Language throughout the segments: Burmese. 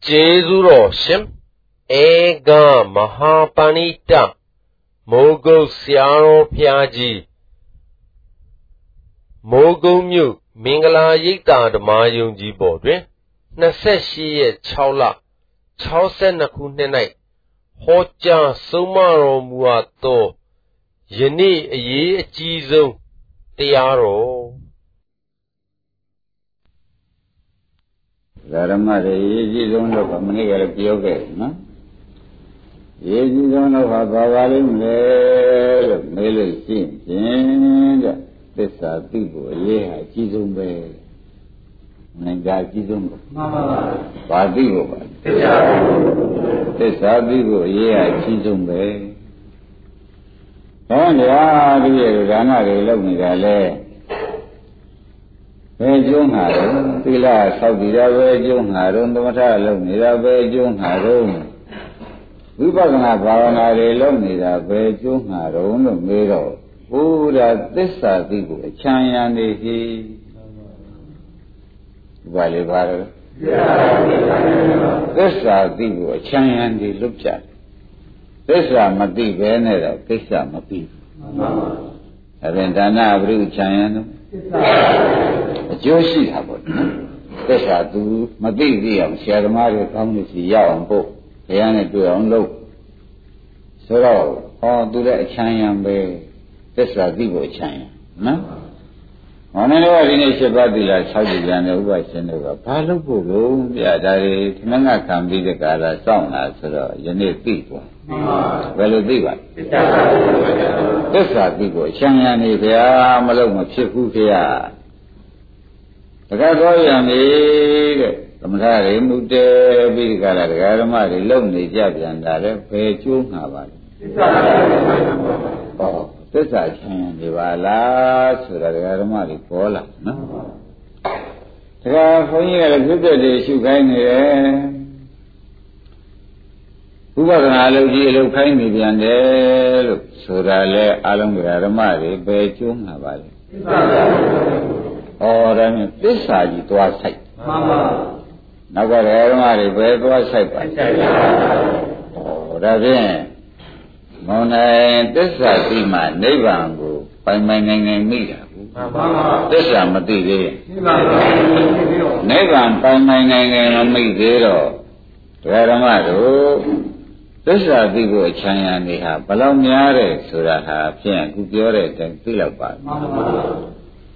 Jezuro Shim Ega Mahapanita Mogo Siaro Piaji Mogo Mu Mingala Yita the Mayung Jibodre Naseshi Chaula Chausen Nakunenai Hoja Sumaro Muato Yeni Ye Jizo Tiaro Garamare Yizon of Maniga Pioge, no? Yizon of Abavalim, Mele Sin, this are people, yeah, Chizumbe, Nanga Chizumbe, Padigo, this are people, yeah, Chizumbe. Only Rana, they love me, Gale. Vejung Harum, Tila, Saudira, Vejung Harum, the Matala, Nida, Vejung Harum. Vipagana Bhavana, Nida, Vejung Harum, the Miro. Buddha, this are people, China, the Valley Bar. This are people, China, the Lupcha. This are Mati Venera, this are Mati. Avendana, Abu China. Joshi happened. Tessa do Madiam, Sharmari, Community, Yambo, Yana do on low. So, all do that China bay, Tessa Divo China. No? On any nation body like Saudi and Uba Senova, Palo, Yadari, Nanga can be the Gala song as you need people. Well, Diva. Tessa Divo, China, Maloma, Chifu. The Gadoyam, Kamari, Mute, Bigala, the Garamari, lonely Jab and Dare, pay Chunava. Oh, this I can give a lot so that the Garamari Pola, no? The Gafonia, a good day, you can hear. Who was an allergy, look kindly beyond there, so that I along Garamari, pay Chunava. Or this side to our side. Now, what I wear to our side. Oh, that's it. Mona, this side be my neighbor, by my name, Mira. This is Mati. Neighbor, by my name, Mira. Where am I? This is a big China, and they have Palomia, so that I have Pian, Gugure, and Philippa.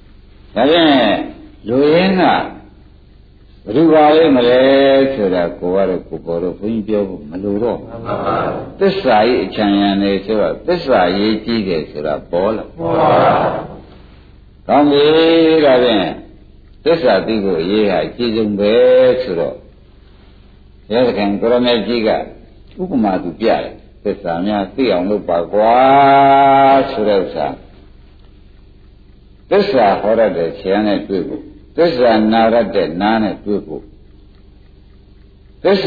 Luena, Rivale Malay, Sura, Kuara, Kuporo, Punjo, Maluro. This side, China, this side, Yeti, Sura, Paula. Come here, this are people, yeah, Kizumbe, Sura. Yes, can Corona Giga, Ukuma to Pia, this Samia, Tia, Lupa, Sura. This is horror the Chiana people. This is Nara de Nana people. This is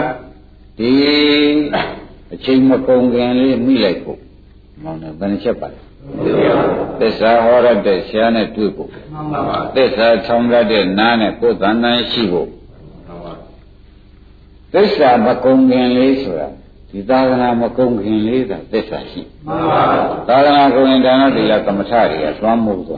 the Chimakong and Milako. Mona Benchapa. This is horror the Chiana people. This is Tonga de Nana Kotana Shivo. This is Makong and Lisra. The Dagana Makong and Lisa, this is she. Dagana going down the Lakamatari as one move.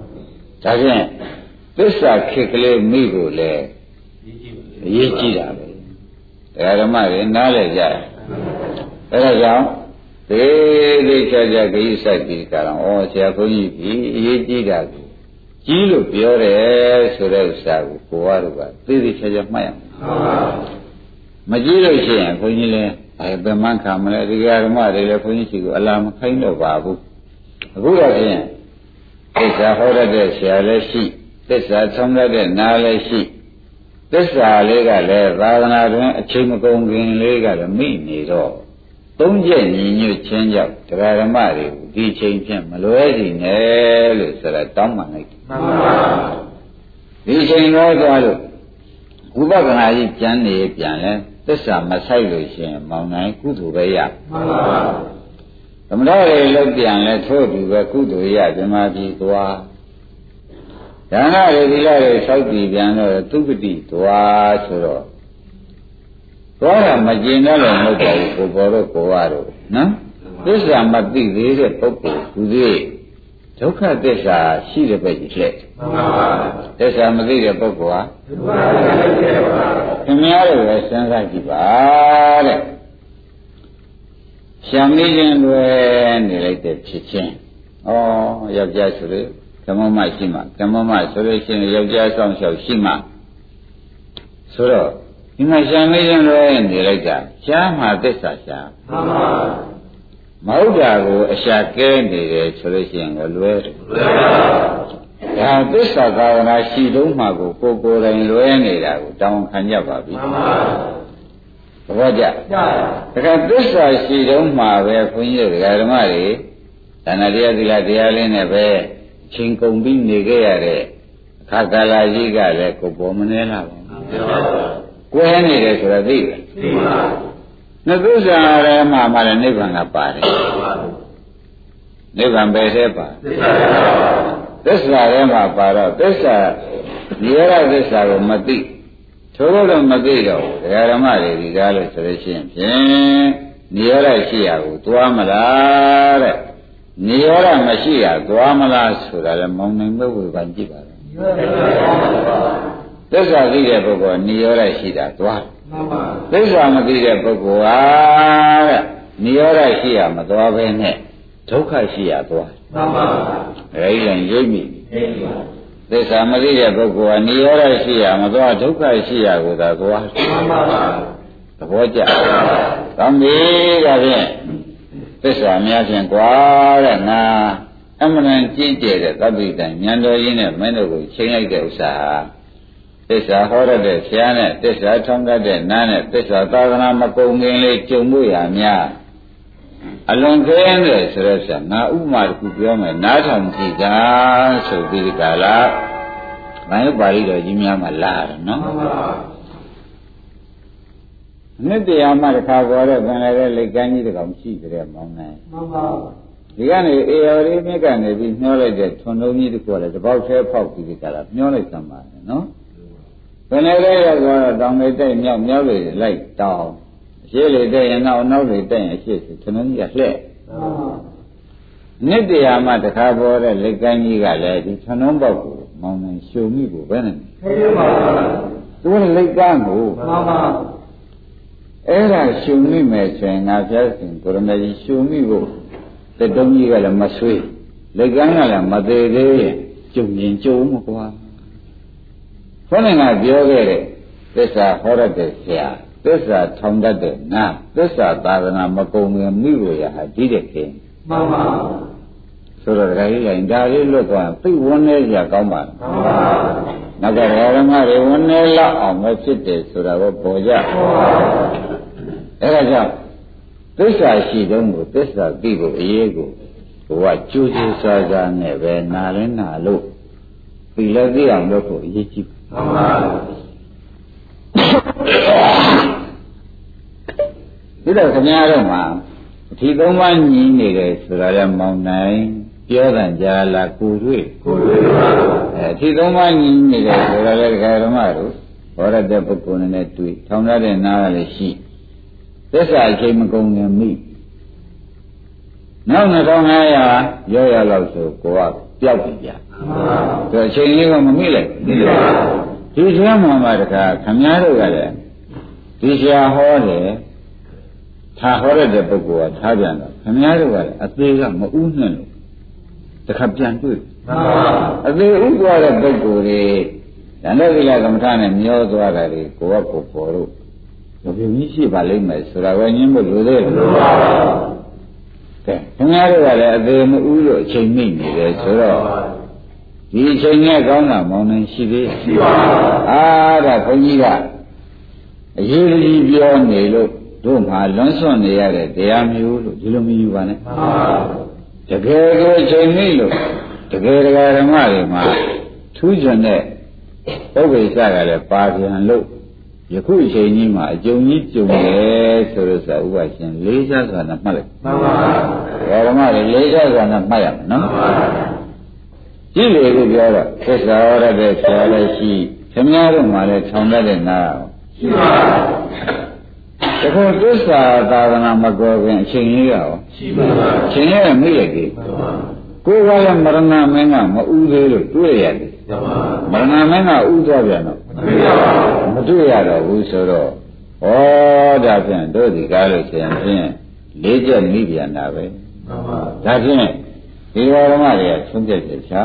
This is a kickle migo le Yichida. There am I in knowledge. There are young. They charge a side Pikaran or Chaponi, Yichida. Kilo Piore, Surel Kuaruba. This is a man. Majiro Shan, Punile, I have been Mancam, the Garma, the Laponici, alarm kind of Babu. Good again. This is a horror de Shale. This is a Tonga de Nale sheep. This is a legal, rather a Chimacong legal, mean it all. Don't you change up to Ramari, D. Change him, Maluedi, Nell, so that Dominic. D. Change all Ubagana, Janny, Piana, this is a Masai, Mount Kutu. The Malay looked and let told you were good to hear the Magi Dua. Dana, the Saudi Piano, Tubiti, Dua, Suro. သွားတာမကျင်တော့လည်းမဟုတ်ပါဘူးကိုပေါ်တော့ကိုရတော့နော်သစ္စာမသိသေးတဲ့ပုဂ္ဂိုလ်သူသေးဒုက္ခသစ္စာရှိတဲ့ပဲကြီးလက်မှန်ပါပါသစ္စာမသိတဲ့ပုဂ္ဂိုလ်ဟာဒုက္ခသစ္စာပါခင်ဗျားတို့လည်းစဉ်းစားကြည့်ပါတဲ့ရှာမိခြင်းတွေနေလိုက်တဲ့ဖြစ်ချင်းဩယောက်ျားဆိုလို့ကမ္မမရှိမှကမ္မမဆိုလို့ရှိရင်ယောက်ျားဆောင်လျှောက်ရှိမှဆိုတော့ဒီမှာရှာမိခြင်းတွေနေလိုက်တာရှားမှသစ္စာရှားမှန်ပါမဟုတ်တာကိုအရှာကဲနေတယ်ဆိုလို့ရှိရင်လွဲတယ်ဒါသစ္စာသာဝနာရှိတော့မှကိုကိုယ်တိုင်လွဲနေတာကိုတောင်းခံကြပါပြီမှန်ပါသဘောကျဒါကသစ္စာရှိတော့မှပဲဘုန်းကြီးတို့ဓမ္မတွေဒါနတရားသီလတရားလေးနဲ့ပဲချိန်ကုန်ပြီးနေခဲ့ရတဲ့အခါကာလကြီးကလည်းကိုပေါ်မနေလားဘူးကွဲနေတယ်ဆိုတော့သိတယ်သိပါနသစ္စာရဲမှာလည်းနိဗ္ဗာန်ကပါတယ်နိဗ္ဗာန်ပဲသေးပါသစ္စာရဲမှာပါတော့သစ္စာနိရောဓသစ္စာကိုမသိထို့လို့မသိတော့ဒကာဓမ္မတွေဒီကားလို့ဆိုလို့ရှိရင်ဖြင့်နိရောဓရှိရကိုသွားမလားတဲ့နိရောဓမရှိရသွားမလားဆိုတာလည်းမောင်နိုင်မဲ့ဝေဖန်ကြည့်ပါလားသစ္စာသိတဲ့ပုဂ္ဂိုလ်နိရောဓရှိတာသွားသစ္စာမသိတဲ့ပုဂ္ဂိုလ်ဟာတဲ့နိရောဓရှိရမသွားဘဲနဲ့ဒုက္ခရှိရသွားမှန်ပါဘူးအဲဒီလည်းရိပ်မိသစ္စာမသိတဲ့ပုဂ္ဂိုလ်ဟာနိရောဓရှိရမသွားဒုက္ခရှိရကိုသာသွားမှန်ပါဘူးသဘောကျကောင်းပြီဒါဖြင့်သစ္စာများဖြင့်ကွာတဲ့ငါအမှန်တန်ကြည့်ကြတဲ့သဗ္ဗိတံဉာဏ်တော်ရင်းနဲ့မင်းတို့ကိုချိန်လိုက်တဲ့ဥစ္စာသစ္စာဟောရတဲ့ဆရာနဲ့သစ္စာထောင်းတတ်တဲ့နားနဲ့သစ္စာသာသနာမကုန်ခင်လေးကြုံမှုရများအလွန်ကဲတဲ့ဆိုတော့ဆရာငါဥပမာတစ်ခုပြောမယ်နားထောင်ကြည့်တာဆိုပြီးဒီကလာဘာလို့ပါဠိတော်ကြီးများမှလာတယ်နော်နှစ်တရားမှတစ်ခါပေါ်တဲ့ပြန်လဲတဲ့လက်ကမ်းကြီးတစ်ကောင်ရှိကြတယ်မောင်းနိုင်မှန်ပါဒီကနေအေယော်လေးမြစ်ကနေပြီးမျောလိုက်တဲ့ထွန်လုံးကြီးတစ်ခုလည်းတပေါက်သေးဖောက်ပြီးဒီကလာမျောလိုက်သမ်းပါတယ်နော်ဘယ်နဲ့လဲရောက်တော့တောင်လေးတိုက်မြောက်မြောက်လေးလိုက်တောင်အရှိလေးတိုက်ရင်နောက်လေးတိုက်ရင်အရှိဆိုထွန်လုံးကြီးကလှဲ့နှစ်တရားမှတစ်ခါပေါ်တဲ့လက်ကမ်းကြီးကလည်းဒီထွန်လုံးပေါက်ကိုမောင်းနိုင်ရှုံမိကိုပဲနဲ့သိပါပါသူကလက်ကမ်းကိုမှန်ပါအဲ့ဒါရှုံမိမယ်ဆိုရင်ငါဖျားရှင်ကိုရမကြီးရှုံမိဖို့တတုံးကြီးကလည်းမဆွေးလက်ကမ်းကလည်းမသေးသေးရင်ကျုံရင်ကျုံမကွာခေါင်းကပြောခဲ့တဲ့သစ္စာဟောရတဲ့ဆရာသစ္စာထောင်တတ်တဲ့နာသစ္စာသာသနာမကုန်ခင်မိကိုရဟာဒီတဲ့ခင်မှန်ပါဆိုတော့ဒါကြီးလိုက်ဒါလေးလွတ်သွားသိဝန်းနေကြကောင်းပါမှန်ပါနောက်ကဓမ္မတွေဝန်းနေလောက်အောင်ပဲဖြစ်တယ်ဆိုတာကိုပေါ်ကြအဲ့ဒါကြောင့်သစ္စာရှိတုံးကိုသစ္စာသိဖို့အရေးကိုဘုရားကြိုးကြိုးစားစားနဲ့ပဲနားလည်းနာလို့ဒီလည်းသိအောင်လုပ်ဖို့အရေးကြီးမှန်ပါဒီတော့ခင်ဗျားတို့မှာအထီသုံးပါးညီနေတယ်ဆိုတာလည်းမောင်းနိုင်ပြောတယ်ကြားလားကိုတွေ့ပါအထီသုံးပါးညီနေတယ်ဆိုတာလည်းဓမ္မတို့ဟောရတဲ့ပုဂ္ဂိုလ်နဲ့တွေ့ထောင်ရတဲ့နားကလည်းရှိသစ္စာအချိန်မကုန်ခင်မိနောက်2500ရောရလောက်ဆိုကိုကပျောက်ပြီဗျာဒါအချိန်လေးကမမိလိုက်ဒီဆရာမှာတခါခမည်းတော်ကလည်းဒီဆရာဟောတယ်ထားဟောရတဲ့ပုဂ္ဂိုလ်ကထားပြန်တော့ခမည်းတော်ကလည်းအသေးကမဥနှံ့လို့တခါပြန်တွေ့အသေးဥသွားတဲ့ပုဂ္ဂိုလ်တွေဓာတ်သီလကမ္မထာနဲ့မျောသွားတာတွေကိုကကိုပေါ်လို့ဘယ်လိုကြီးရှိပါလိမ့်မယ်ဆိုတာပဲညင်းဖို့လိုသေးတယ်ကဲခင်ဗျားတို့ကလည်းအသေးမဥလို့အချိန်မိနေတယ်ဆိုတော့ဒီအချိန်နဲ့ကောင်းတာမောင်းနေရှိသေးရှိပါဘူးဒါခွန်ကြီးကအရေးကြီးပြောနေလို့တို့မှာလွန်ဆွနေရတဲ့တရားမျိုးလို့ဒီလိုမယူပါနဲ့တကယ်ကိုအချိန်မိလို့တကယ်တရားဓမ္မတွေမှာထူးချွန်တဲ့ပုဂ္ဂိစ္စကလည်းပါပြန်လို့ယခုအချိန်ကြီးမှာအကျုံကြီးကျုံတယ်ဆိုလို့ဆိုဥပရှင်လေးချစွာနဲ့မှတ်လိုက်မှန်ပါဘူးဓမ္မတွေလေးချစွာနဲ့မှတ်ရမယ်နော်ကြည့်လေကိုပြောတော့သစ္စာဟောရတဲ့ဆရာလည်းရှိခင်ဗျားတို့မှလည်းထောင်တတ်တဲ့နာရှိပါတခုသစ္စာသာသနာမကောခင်အချိန်ကြီးရောရှိပါပါအချိန်ကြီးမိလိုက်ပြီကိုယ်ကလည်းမရဏမင်းကမဥသေးလို့တွေ့ရတယ်မရဏမင်းကဥသွားပြန်တော့မတွေ့ရတော့ဘူးဆိုတော့ဩဒါဖြင့်တို့ဒီကားလို့ဆိုရင်ဖြင့်လေးချက်မိပြန်တာပဲဒါဖြင့်ဒီဝရမတွေကဆုံးဖြတ်ချက်ချ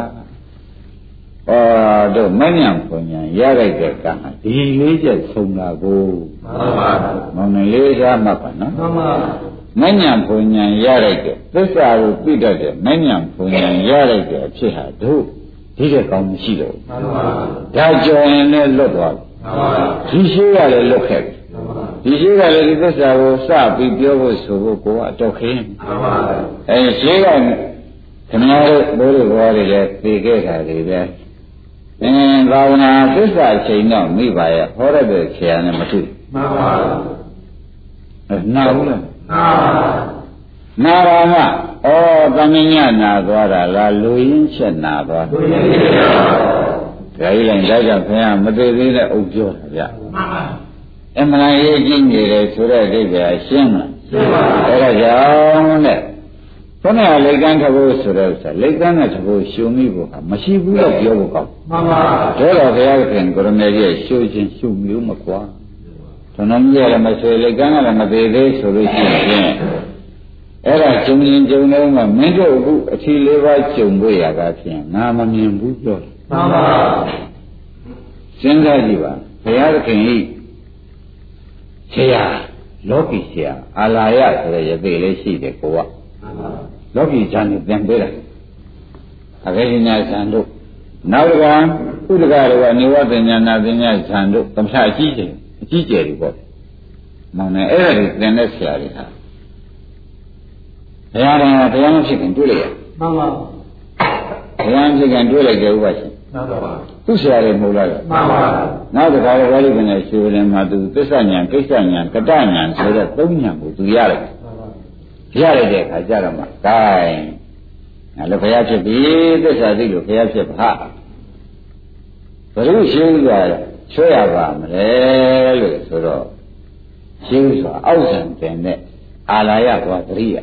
တို့မညံပုံညာရလိုက်တဲ့ကံဒီလေးချက်ဆုံးတာကိုမောင်နေလေးစားမှတ်ပါနော်မညံပုံညာရလိုက်တဲ့သစ္စာကိုသိတတ်တဲ့မညံပုံညာရလိုက်တဲ့အဖြစ်ဟာတို့ဒီတဲ့ကောင်းမရှိတော့ဒါကြောင့်ရင်လည်းလွတ်သွားပြီဒီရှိကလည်းလွတ်ခဲ့ပြီဒီရှိကလည်းဒီသစ္စာကိုစပြီးပြောဖို့ဆိုဖို့ကိုကအတော့ခင်းရှိကခင်ဗျားတို့ဘိုးတွေဘောတွေလည်းသိခဲ့တာတွေပဲဘာဝနာသစ္စာချိန်တော့မိပါရဲ့ဟောရတဲ့ဆရာနဲ့မတွေ့မှန်ပါဘူးနာဘူးလားနာပါမသမင်းညနာသွားတာလားလူရင်းချက်နာသွားလူရင်းချက်ပါဒါကြီးလည်းဒါကြောင့်ခင်ဗျာမသိသေးတဲ့အုပ်ပြောတာဗျမှန်ပါအမှန်ရေးကြည့်နေတယ်ဆိုတဲ့အဓိပ္ပာယ်ရှင်းမလားရှင်းပါအဲ့ဒါကြောင့်တဲ့ဘုရားလိတ်ကန်းထဖို့ဆိုတဲ့ဥစ္စာလိတ်ကန်းနဲ့ထဖို့ရှုံမိဖို့ကမရှိဘူးလို့ပြောဖို့ကောင်းမှန်ပါဒါတော့ဘုရားခင်ကိုရမေကြီးရှုခြင်းရှုမျိုးမကွာတဏှာကြီးလည်းမဆွေလိတ်ကန်းကလည်းမသေးသေးဆိုလို့ရှိရင်အဲ့ဒါကျုံရင်ကျုံလုံးကမင်းတို့အခုအထီလေးပါးကျုံဖို့ရတာဖြင့်ငါမမြင်ဘူးပြောမှန်ပါစဉ်းစားကြည့်ပါဘုရားခင်ဤဆရာလောကီဆရာအာလာယဆိုတဲ့ယသိလေးရှိတယ်ကိုကလောကီဇာနဲ့ပြန်ပေးလိုက်အခေညာဇံတို့နောက်တစ်ခါဥဒကတွေကနေဝတ္တညာနာပညာဇံတို့သမထအကြီးကျယ်တွေပေါ့မောင်နဲ့အဲ့ဒါတွေသင်တဲ့ဆရာတွေဟာဘုရားတော်ကဘုရားမဖြစ်ခင်တွေ့လိုက်ရမှန်ပါဘုရားဖြစ်ခင်တွေ့လိုက်တဲ့ဥပ္ပါရှိမှန်ပါသူဆရာတွေမဟုတ်လားမှန်ပါနောက်တစ်ခါလည်းဝိလိပင်နဲ့ရှင်ရင်မှာသူသစ္စာညာကိစ္စညာကတ္တညာဆိုတဲ့သုံးညာကိုသူရလိုက်ရလိုက်တဲ့အခါကျတော့မှ gain အဲ့လိုဘုရားဖြစ်ပြီသစ္စာသိလို့ဘုရားဖြစ်ပါဘယ်လိုရှင်းကြချွဲရပါမလဲလို့ဆိုတော့ရှင်းစွာအောက်ဆံတင်တဲ့အာလာယသွားတရိယ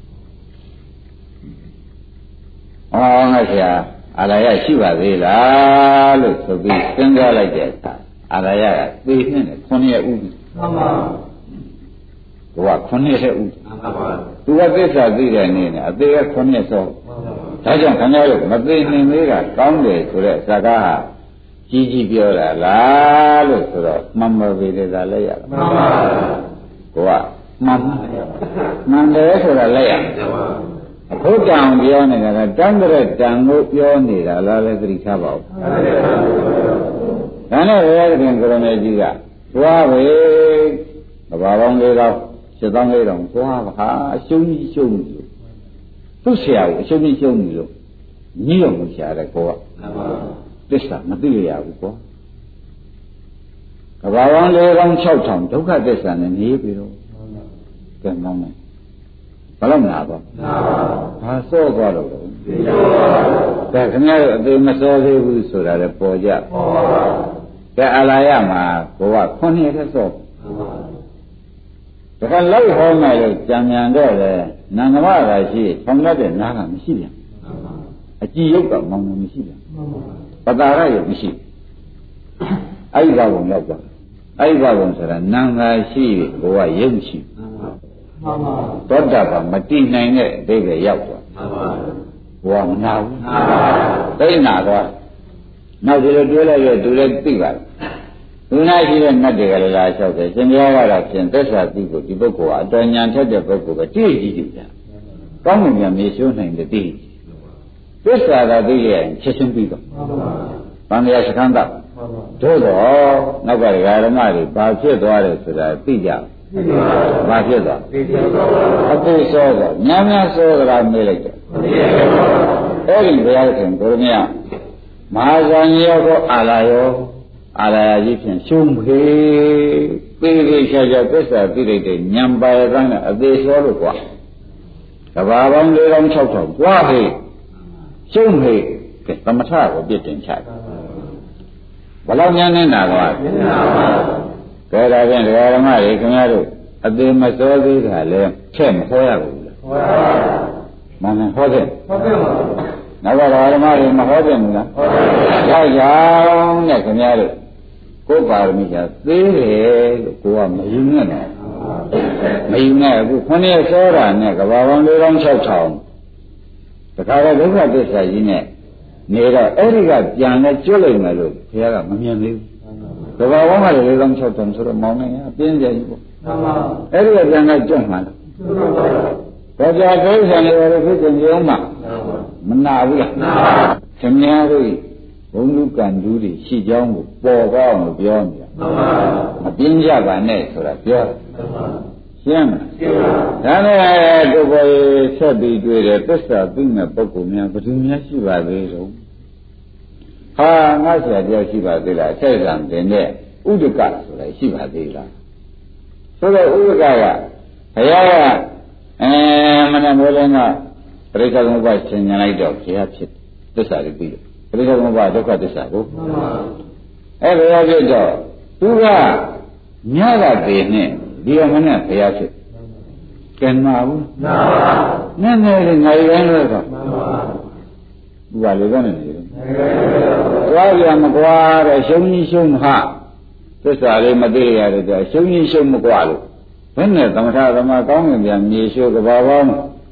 ငါဆရာအာလာယရှိပါသေးလားလို့ဆိုပြီးစဉ်းစားလိုက်တဲ့အခါအာလာယကသေနှင်းနဲ့9ရက်ဥပြီမှန်ပါသူက9ရက်ဥမှန်ပါသူကသစ္စာသိတဲ့နေ့နဲ့အသေးက9ရက်စောဒါကြောင့်ခင်ဗျားတို့မသိနိုင်သေးတာကောင်းတယ်ဆိုတဲ့စကားဟာကြီးပြောတာလားလို့ဆိုတော့မှန်ပါပြီလေဒါလည်းရမှန်ပါကိုကမှန်တယ်ဆိုတာလည်းရအခုတန်ပြောနေတာကတန်တဲ့တန်ကိုပြောနေတာလားလည်းသတိထားပါဦးဒါနဲ့ဘုရားရှင်ကိုရမေကြီးကသွားပဲဘာပေါင်းလေးတော့7,400သွားပါအရှုံးကြီးရှုံးပြီသူ့ဆရာကိုအရှုံးကြီးရှုံးပြီလို့ညီတော်ကိုရှာတယ်ကိုကသစ္စာမသိရဘူးကွာကဘာပေါင်း4,600ဒုက္ခသစ္စာနဲ့နေပြီတော့ကဲမောင်းမယ်ဘယ်လောက်နာတော့ဘာစောသွားတော့ကဲခင်ဗျားတို့အသေးမစောသေးဘူးဆိုတာလည်းပေါ်ကြကဲအာလာယမှာကိုက9ရက်သက်စောဒါကလိုက်ဟောမယ်လို့ကြံမြန်တော့လေနန္ဒမရာရှိထောင်တဲ့နားကမရှိပြန်အကြည်ရုပ်ကမောင်းနေမရှိပြန်ပတာရရမရှိအဲ့ဒီဘဝရောက်သွားအဲ့ဒီဘဝဆိုတာနန္ဒရှိကိုကရုပ်ရှိမှန်ပါသောတာပန်မတည်နိုင်တဲ့အဓိပ္ပာယ်ရောက်သွားမှန်ပါဘဝမနာဘူးမှန်ပါသိနာသွားနောက်ဒီလိုတွေးလိုက်ရသူလည်းသိပါသူနာရှိတဲ့နတ်တွေကလည်းလာလျှောက်တယ်ရှင်ဘုရားကတော့ဖြင့်သစ္စာသိကိုဒီပုဂ္ဂိုလ်ကအတော်ဉာဏ်ထက်တဲ့ပုဂ္ဂိုလ်ပဲတည်ကြည့်ကြည့်ကောင်းမှန်မြေရှုံးနိုင်တဲ့တည်သစ္စာသာသိရင်ချက်ချင်းပြီးတော့ဗန္ဓရာစခန်းတော့တို့တော့နောက်ကဓမ္မတွေဘာဖြစ်သွားတယ်ဆိုတာသိကြဘာဖြစ်သွားအသိစောတော့ညံ့စောကြတာမေးလိုက်တယ်အဲ့ဒီဘုရားရှင်ကိုရမမဟာဇန်ရောကိုအာလာယကြီးဖြင့်ရှုံးဖေးပေးပေးချာချာသစ္စာသိလိုက်တဲ့ဉာဏ်ပါရကန်းနဲ့အသေးစောလို့ကွာကဘာပေါင်း4,600ကွာဖေးရှုံးဖေးကဲသမထကိုပြစ်တင်ချတယ်ဘယ်လောက်ဉာဏ်နဲ့နာတော့ကဲဒါဖြင့်ဓမ္မတွေခင်ဗျားတို့အသေးမစောသေးတာလည်းထက်မဟောရဘူးလားဟောရပါဘူးဟောတယ်နောက်တော့ဓမ္မတွေမဟောတယ်မလားဟောတယ်ကြောင့်နဲ့ခင်ဗျားတို့ကိုယ်ပါရမီကသေးတယ်လို့ကိုကမယူနဲ့တော့မယူနဲ့အခု9ရက်စောတာနဲ့ကဘာပေါင်း4600တခါတော့ဒုက္ခသစ္စာကြီးနဲ့နေတော့အဲ့ဒီကပြန်လဲကျွတ်လိုက်မယ်လို့ဘုရားကမမြင်သေးဘူးကဘာပေါင်းကလည်း4600ဆိုတော့မောင်းနေအပြင်းကြကြီးပေါ့အဲ့ဒီကပြန်လဲကျွတ်မှာလားဘာကြဒုက္ခလည်းရဖြစ်ကြုံမှာမနာဘူးလားနာခင်ဗျားတို့ဘုံလူကံတူးတွေရှိကြောင်းကိုပေါ်ကောင်းလို့ပြောနေတာမပြင်းကြပါနဲ့ဆိုတာပြောရှင်းမလားဒါနဲ့တို့ဘောဆက်ပြီးတွေ့တယ်သစ္စာသိမဲ့ပုဂ္ဂိုလ်များဘယ်သူများရှိပါသေးတော့ဟာငါဆရာပြောရှိပါသေးလားဆက်ဆံတင်တဲ့ဥဒကဆိုတာရှိပါသေးလားဆိုတော့ဥဒကကဘုရားကမနမိုးလည်းကပရိစ္ဆေသမုပ္ပါရှင်းညာလိုက်တော့ဘုရားဖြစ်သစ္စာတွေပြီးတယ်ပရိစ္ဆေသမုပ္ပါဒုက္ခသစ္စာကိုအဲ့ဘုရားဖြစ်တော့သူကညကတည်းနဲ့ဒီအမနဲ့ဘုရားဖြစ်ကဲမှာဘူးမှန်ပါနဲ့ငါရင်းလို့တော့မှန်ပါဘူးဘာလို့လဲနေလဲသွားကြမကွာတဲ့ရှုံးကြီးရှုံးဟာသစ္စာလေးမသိရတဲ့ကြာရှုံးကြီးရှုံးမကွာလို့ဘယ်နဲ့သမထသမကောင်းငင်ပြန်မြေရှိုးကဘာပေါင်း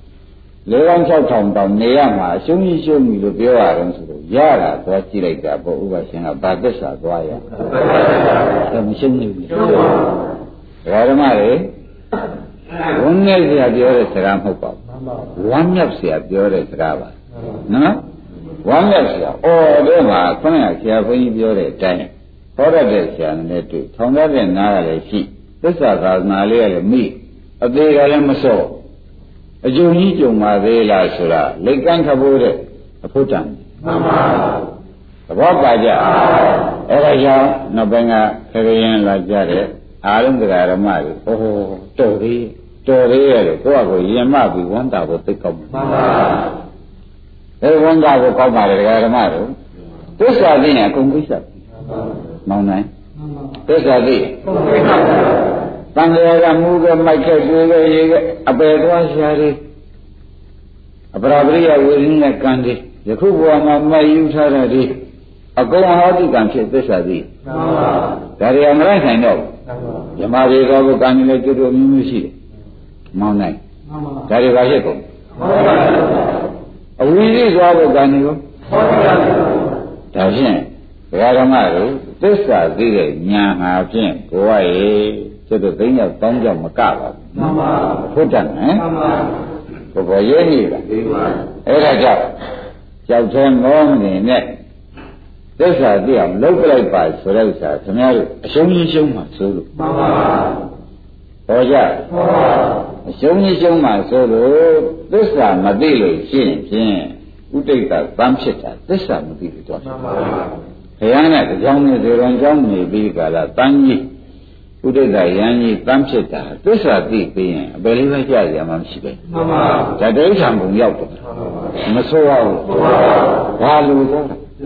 4600တောင်နေရမှာရှုံးကြီးရှုံးပြီလို့ပြောရတယ်ဆိုတော့ရတာသွားကြည့်လိုက်တာပေါ့ဥပရှင်ကဘာသစ္စာသွားရမရှုံးနေဘူးဓမ္မတွေဝန်းနေစရာပြောတဲ့စကားမဟုတ်ပါဘူးဝမ်းမြောက်စရာပြောတဲ့စကားပါနော်ဝမ်းမြောက်စရာဒီမှာခொနကဆရာဘုန်းကြီးပြောတဲ့အတိုင်းဟောရတဲ့ဆရာနဲ့တွေ့ထောင်ရတဲ့နားကလည်းရှိသစ္စာသာနာလေးကလည်းမိအသေးကလည်းမစော့အကျုံကြီးကြုံပါသေးလားဆိုတာလက်ကန်းခဖို့တဲ့အဖို့တန်မှန်ပါသဘောပါကြအဲ့ဒါကြောင့်နောက်ပိုင်းကခရရင်လာကြတဲ့အာရုံတရားဓမ္မတွေတော်သေးရဲ့ကိုယ့်အကိုရင်မပြီးဝန္တာကိုသိကောက်မှန်ပါအဲ့ဝန္တာကိုကောက်ပါတယ်တရားဓမ္မတို့သစ္စာသိရင်အကုန်ကိစ္စမောင်းနိုင်သစ္စာသိတန်လျာကမူကမိုက်ခဲ့တွေ့ခဲ့ရေကအပေသွားရှာတွေအပရာပရိယဝိရင်းနဲ့ကံတွေယခုဘဝမှာမိုက်ယူထားတဲ့ဒီအကုန်ဟောတိကံဖြစ်သစ္စာသိဒါတွေမလိုက်နိုင်တော့ဓမ္မတွေတော့ကံနေလေကျွတ်တို့မျိုးမျိုးရှိတယ်မောင်းနိုင်ဒါတွေပါဖြစ်ကုန်အဝိဇ္ဇသွားဖို့ကံနေရောဒါဖြင့်ဘုရားဓမ္မတို့သစ္စာသိတဲ့ဉာဏ်ဟာဖြင့်ကိုယ်ရဲ့ကျွတ်တို့သိညာတောင်းကြောင့်မကပါဘူးမှန်ပါဟုတ်တယ်နော်မှန်ပါဘယ်ရေးနေလားအဲ့ဒါကြောင့်ကြောက်သေးမောနေနဲ့သစ္စာသိအောင်လုပ်ပလိုက်ပါဆိုတဲ့ဥစ္စာခင်ဗျားတို့အရှုံးကြီးရှုံးမှာဆိုလို့မှန်ပါဟောကြအရှုံးကြီးရှုံးမှာဆိုလို့သစ္စာမသိလို့ရှင်းဖြင့်ဥဒိဋ္ဌသံဖြစ်တာသစ္စာမသိလို့တော့မှန်ပါဘုရားနဲ့ကြောင်းနဲ့ဇေရွန်ကြောင်းနေပြီးကြလားတန်းကြီးဥဒိဋ္ဌယန်းကြီးတန်းဖြစ်တာသစ္စာသိပြီးရင်အပယ်လေးပဲကြားရမှာမရှိပဲမှန်ပါဒါတိဋ္ဌံဘုံရောက်တယ်မဆိုးရဘူးဘာလို့လဲ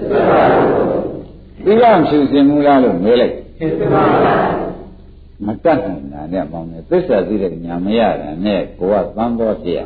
ဒီကံဖြူစင်မူလားလို့မေးလိုက်မတတ်နိုင်တာနဲ့ပေါင်းတယ်သစ္စာသိတဲ့ညာမရတာနဲ့ကိုကသံတော်ပြရ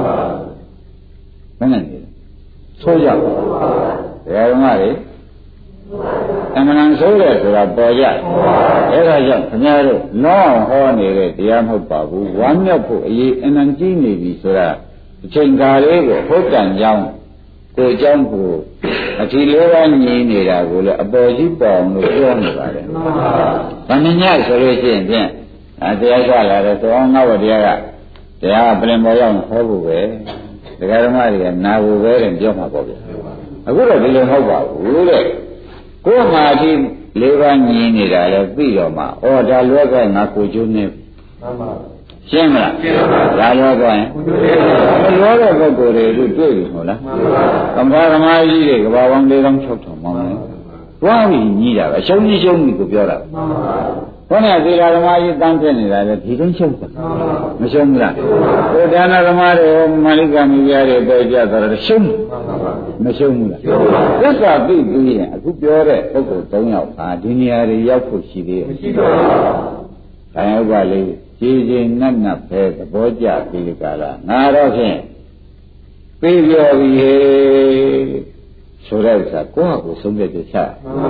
ဘယ်နဲ့လဲဆိုးကြပါဘယ်ဓမ္မတွေအမှန်ဆိုးတယ်ဆိုတာပေါ်ကြအဲ့ဒါကြောင့်ခင်ဗျားတို့နောအောင်ဟောနေတဲ့တရားမဟုတ်ပါဘူးဝမ်းမြောက်ဖို့အရေးအနံကြီးနေပြီဆိုတာအချိန်ကားလေးကိုဟုတ်တန်ကြောင်းကိုเจ้าကိုအထီလေးပါးညီနေတာကိုလည်းအပေါ်ကြီးပေါ်အောင်လို့ပြောနေပါတယ်။ဗန္ညဆိုလို့ရှိရင်ဖြင့်တရားချလာတဲ့သောငါ့ဘတရားကတရားပြင်ပေါ်ရောက်ဟောဖို့ပဲဒကာဓမ္မတွေကနာဖို့ပဲတဲ့ပြောမှာပေါ့ဗျာ။အခုတော့ဒီလိုမဟုတ်ပါဘူးတဲ့။ကိုယ်မှာအထီလေးပါးညီနေတာလည်းပြီးတော့မှဒါလွဲကငါကိုကျိုးနေမှန်ပါရှင်းမလားရှင်းပါပါဒါရောတော့ရင်လောတဲ့ပုဂ္ဂိုလ်တွေတွေ့ပြီဟုတ်လားမှန်ပါသမာဓိကြီးတွေကဘာပေါင်း4600မောင်းတယ်တွားပြီးညီးတာပဲရှုံးကြီးရှုံးပြီးကိုပြောတာမှန်ပါဘုရားသီလဓမ္မကြီးတန်းဖြစ်နေတာလေဒီတိုင်းရှုံးတာမရှုံးဘူးလားဘုဒါနဓမ္မတွေမာလိကမိဖုရားတွေပဲကြတော့ရှုံးမရှုံးဘူးလားသစ္စာသိပြီးရင်အခုပြောတဲ့ပုဂ္ဂိုလ်3ယောက်ဟာဒီနေရာတွေရောက်ဖို့ရှိသေးတယ်မရှိပါဘူးဒါဥပ္ပါလေးခြေချင်းနတ်နတ်ပဲသဘောကျပြီးဒီကလာငါတော့ဖြင့်ပြီးပြောပြီဟေဆိုတဲ့ဥစ္စာကိုယ့်ဟာကိုယ်ဆုံးဖြတ်ချက်ချ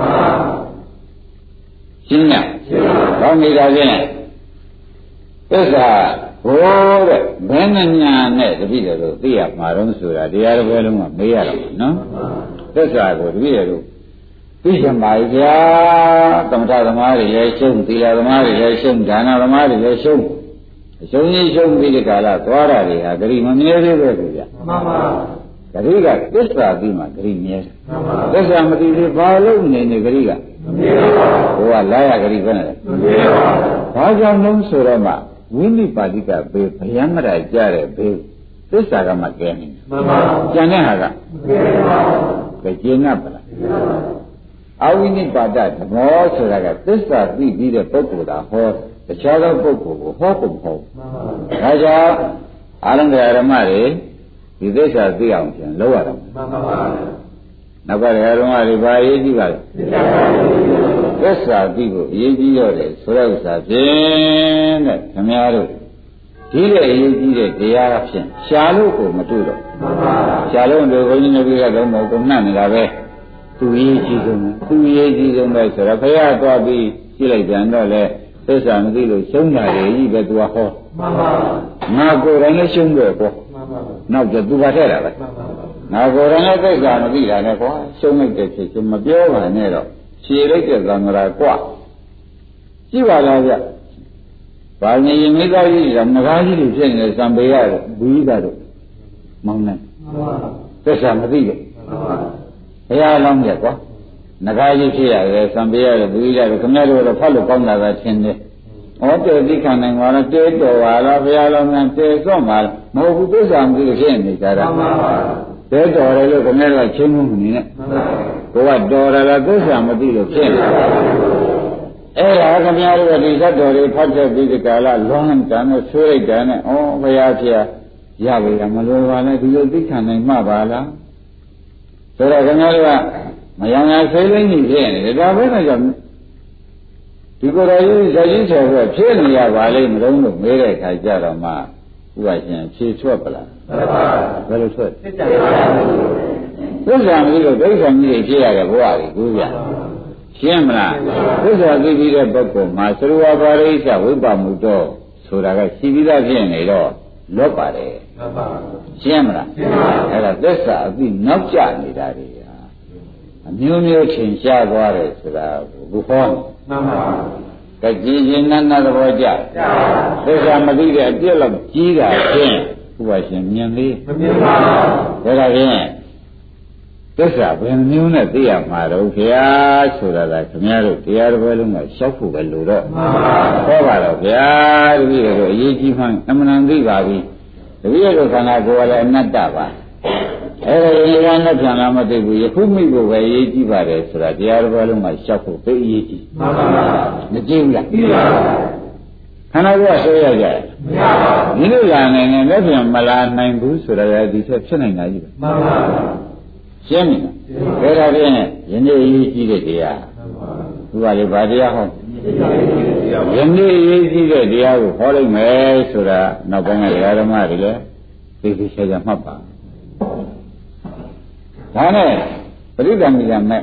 ရှင်းညကောင်းပြီဒါဖြင့်သစ္စာဘိုးတဲ့ဘယ်နှညာနဲ့တပည့်တော်တို့သိရမှာတော့ဆိုတာတရားတစ်ပွဲလုံးကမေးရတော့နော်သစ္စာကိုတပည့်တော်တို့သိချင်ပါရဲ့ဗျာသမထသမားတွေလည်းရှုံးသီလသမားတွေလည်းရှုံးဒါနသမားတွေလည်းရှုံးအရှုံးကြီးရှုံးပြီးဒီကလာသွားတာတွေဟာဂရိမမြဲသေးပဲဗျာမှန်ပါဂရိကသစ္စာပြီးမှဂရိမြဲတယ်မှန်ပါသစ္စာမသိသေးဘာလို့နေဂရိကမမြဲပါဘူးဟိုကလာရဂရိပဲနဲ့မမြဲပါဘူးဘာကြောင့်လုံးဆိုတော့မှဝိနိပါတိကဘေးဗျံမရကြတဲ့ဘေးသစ္စာကမှကဲနေမှန်ပါကျန်တဲ့ဟာကမမြဲပါဘူးကျေနပ်ပါလားအဝိနိပါဒဓမောဆိုတာကသစ္စာသိပြီးတဲ့ပုဂ္ဂိုလ်သာဟောတခြားသောပုဂ္ဂိုလ်ကိုဟောကုန်မဟုတ်ဒါကြောင့်အာရံဓမ္မတွေဒီသစ္စာသိအောင်ပြန်လုပ်ရတာမှန်ပါပါနောက်ကဓမ္မတွေဘာအရေးကြီးပါလဲသစ္စာသိဖို့အရေးကြီးရတယ်ဆိုတဲ့ဥစ္စာဖြင့်တဲ့ခင်ဗျားတို့ဒီတဲ့အရေးကြီးတဲ့တရားဖြင့်ရှားလို့ကိုမတွေ့တော့ရှားလို့တို့ဘုန်းကြီးတွေကတော့မဟုတ်ဘူးနှံ့နေတာပဲသူရေးကြည့်ဆုံးသူရေးကြည့်ဆုံးပဲဆိုတော့ဘုရားသွားပြီးကြည့်လိုက်ပြန်တော့လေသစ္စာမသိလို့ရှုံးတာတွေကြီးပဲသူကဟောမှန်ပါငါကိုယ်တိုင်လည်းရှုံးတယ်ပေါ့မှန်ပါနောက်ကျသူကထည့်တာပဲမှန်ပါငါကိုယ်တိုင်လည်းသစ္စာမသိတာနဲ့ကွာရှုံးလိုက်တဲ့ဖြစ်ချင်းမပြောပါနဲ့တော့ခြေလိုက်တဲ့သံဃာကွာကြည့်ပါလားဗျဘာနေရင်မိသားကြီးကငကားကြီးတွေဖြစ်နေတဲ့စံပေရတယ်ဘူးကြီးတို့မောင်းနေမှန်ပါသစ္စာမသိတယ်မှန်ပါဘုရားလောင်းကြကွာငကားကြီးဖြစ်ရတယ်စံပေရတယ်ဘူးကြီးတို့ခင်ဗျားတို့တော့ဖတ်လို့ကောင်းတာပဲထင်တယ်ဩတေသိခံနိုင်ပါလားတေတော်ပါလားဘုရားလောင်းကတေစော့ပါလားမဟုတ်ဘူးသစ္စာမသိလို့ဖြစ်နေကြတာမှန်ပါတေတော်တယ်လို့ခင်ဗျားတို့ချင်းမှုမနေနဲ့ကိုကတော်တယ်လားသစ္စာမသိလို့ဖြစ်နေတာအဲ့ဒါခင်ဗျားတို့ကဒီသတ်တော်တွေဖတ်တဲ့ဒီကာလလွန်တန်နဲ့ဆွေးလိုက်တယ်နဲ့ဩဘုရားဖြစ်ရပါရမလို့ပါနဲ့ဒီလိုသိခံနိုင်မှပါလားဆိုတော့ခင်ဗျားတို့ကမယံရဆေးလိမ့်ကြီးဖြစ်နေတယ်ဒါပဲနဲ့ကြောင့်ဒီကိုယ်တော်ကြီးဇာကြီးဆော်ပြီးဖြစ်နေရပါလိမ့်မလို့မေးတဲ့အခါကျတော့မှဥပရှင်ဖြေထွက်ပလားဘယ်လိုထွက်သစ္စာမသိလို့ဒိဋ္ဌာန်ကြီးဖြစ်ရတဲ့ဘဝကြီးကိုပြရှင်းမလားသစ္စာသိပြီးတဲ့ပုဂ္ဂိုလ်မှာသရဝပါရိစ္ဆဝိပမှုတော့ဆိုတာကရှိပြီးသားဖြစ်နေတော့လွတ်ပါတယ်ရှင်းမလားအဲ့ဒါသစ္စာအပြီးနောက်ကျနေတာတွေအမျိုးမျိုးချင်းရှားသွားတယ်ဆိုတာဘုဟောမှန်ပါကကြည်ချင်းနတ်နတ်သဘောကျသစ္စာမသိတဲ့အပြည့်လောက်ကြီးတာဖြင့်ဥပရှင်မြင်လေးမမြင်ပါဘူးဒါဖြင့်သစ္စာဘယ်မျိုးနဲ့သိရမှာတော့ဗျာဆိုတာကခင်ဗျားတို့တရားတစ်ပွဲလုံးကရှောက်ဖို့ပဲလို့တော့မှန်ပါဟောပါတော့ဗျာတပည့်တို့အရေးကြီးမှအမှန်တန်သိပါပြီတပည့်တို့ခန္ဓာကိုယ်ကလည်းအနတ္တပါအဲ့ဒါဒီကနေ့ပြန်လာမသိဘူးယခုမိဖို့ပဲအရေးကြီးပါတယ်ဆိုတာတရားတစ်ပွဲလုံးကရှောက်ဖို့သိအရေးကြီးမှန်ပါမကြည့်ဘူးလားကြည့်ပါခန္ဓာကိုယ်ဆွဲရကြတယ်မရပါဘူးဒီလိုလာနိုင်ရင်လည်းပြန်မလာနိုင်ဘူးဆိုတာလည်းဒီဆက်ဖြစ်နိုင်တာကြီးပဲမှန်ပါရှင်းပြီလားဒါဖြင့်ယနေ့အရေးကြီးတဲ့တရားသူကလေဗာတရားဟောယနေ့အရေးကြီးတဲ့တရားကိုဟောလိုက်မယ်ဆိုတာနောက်ပိုင်းကဓမ္မတွေလည်းသိသိချာချာမှတ်ပါဒါနဲ့ပရိသမိကမဲ့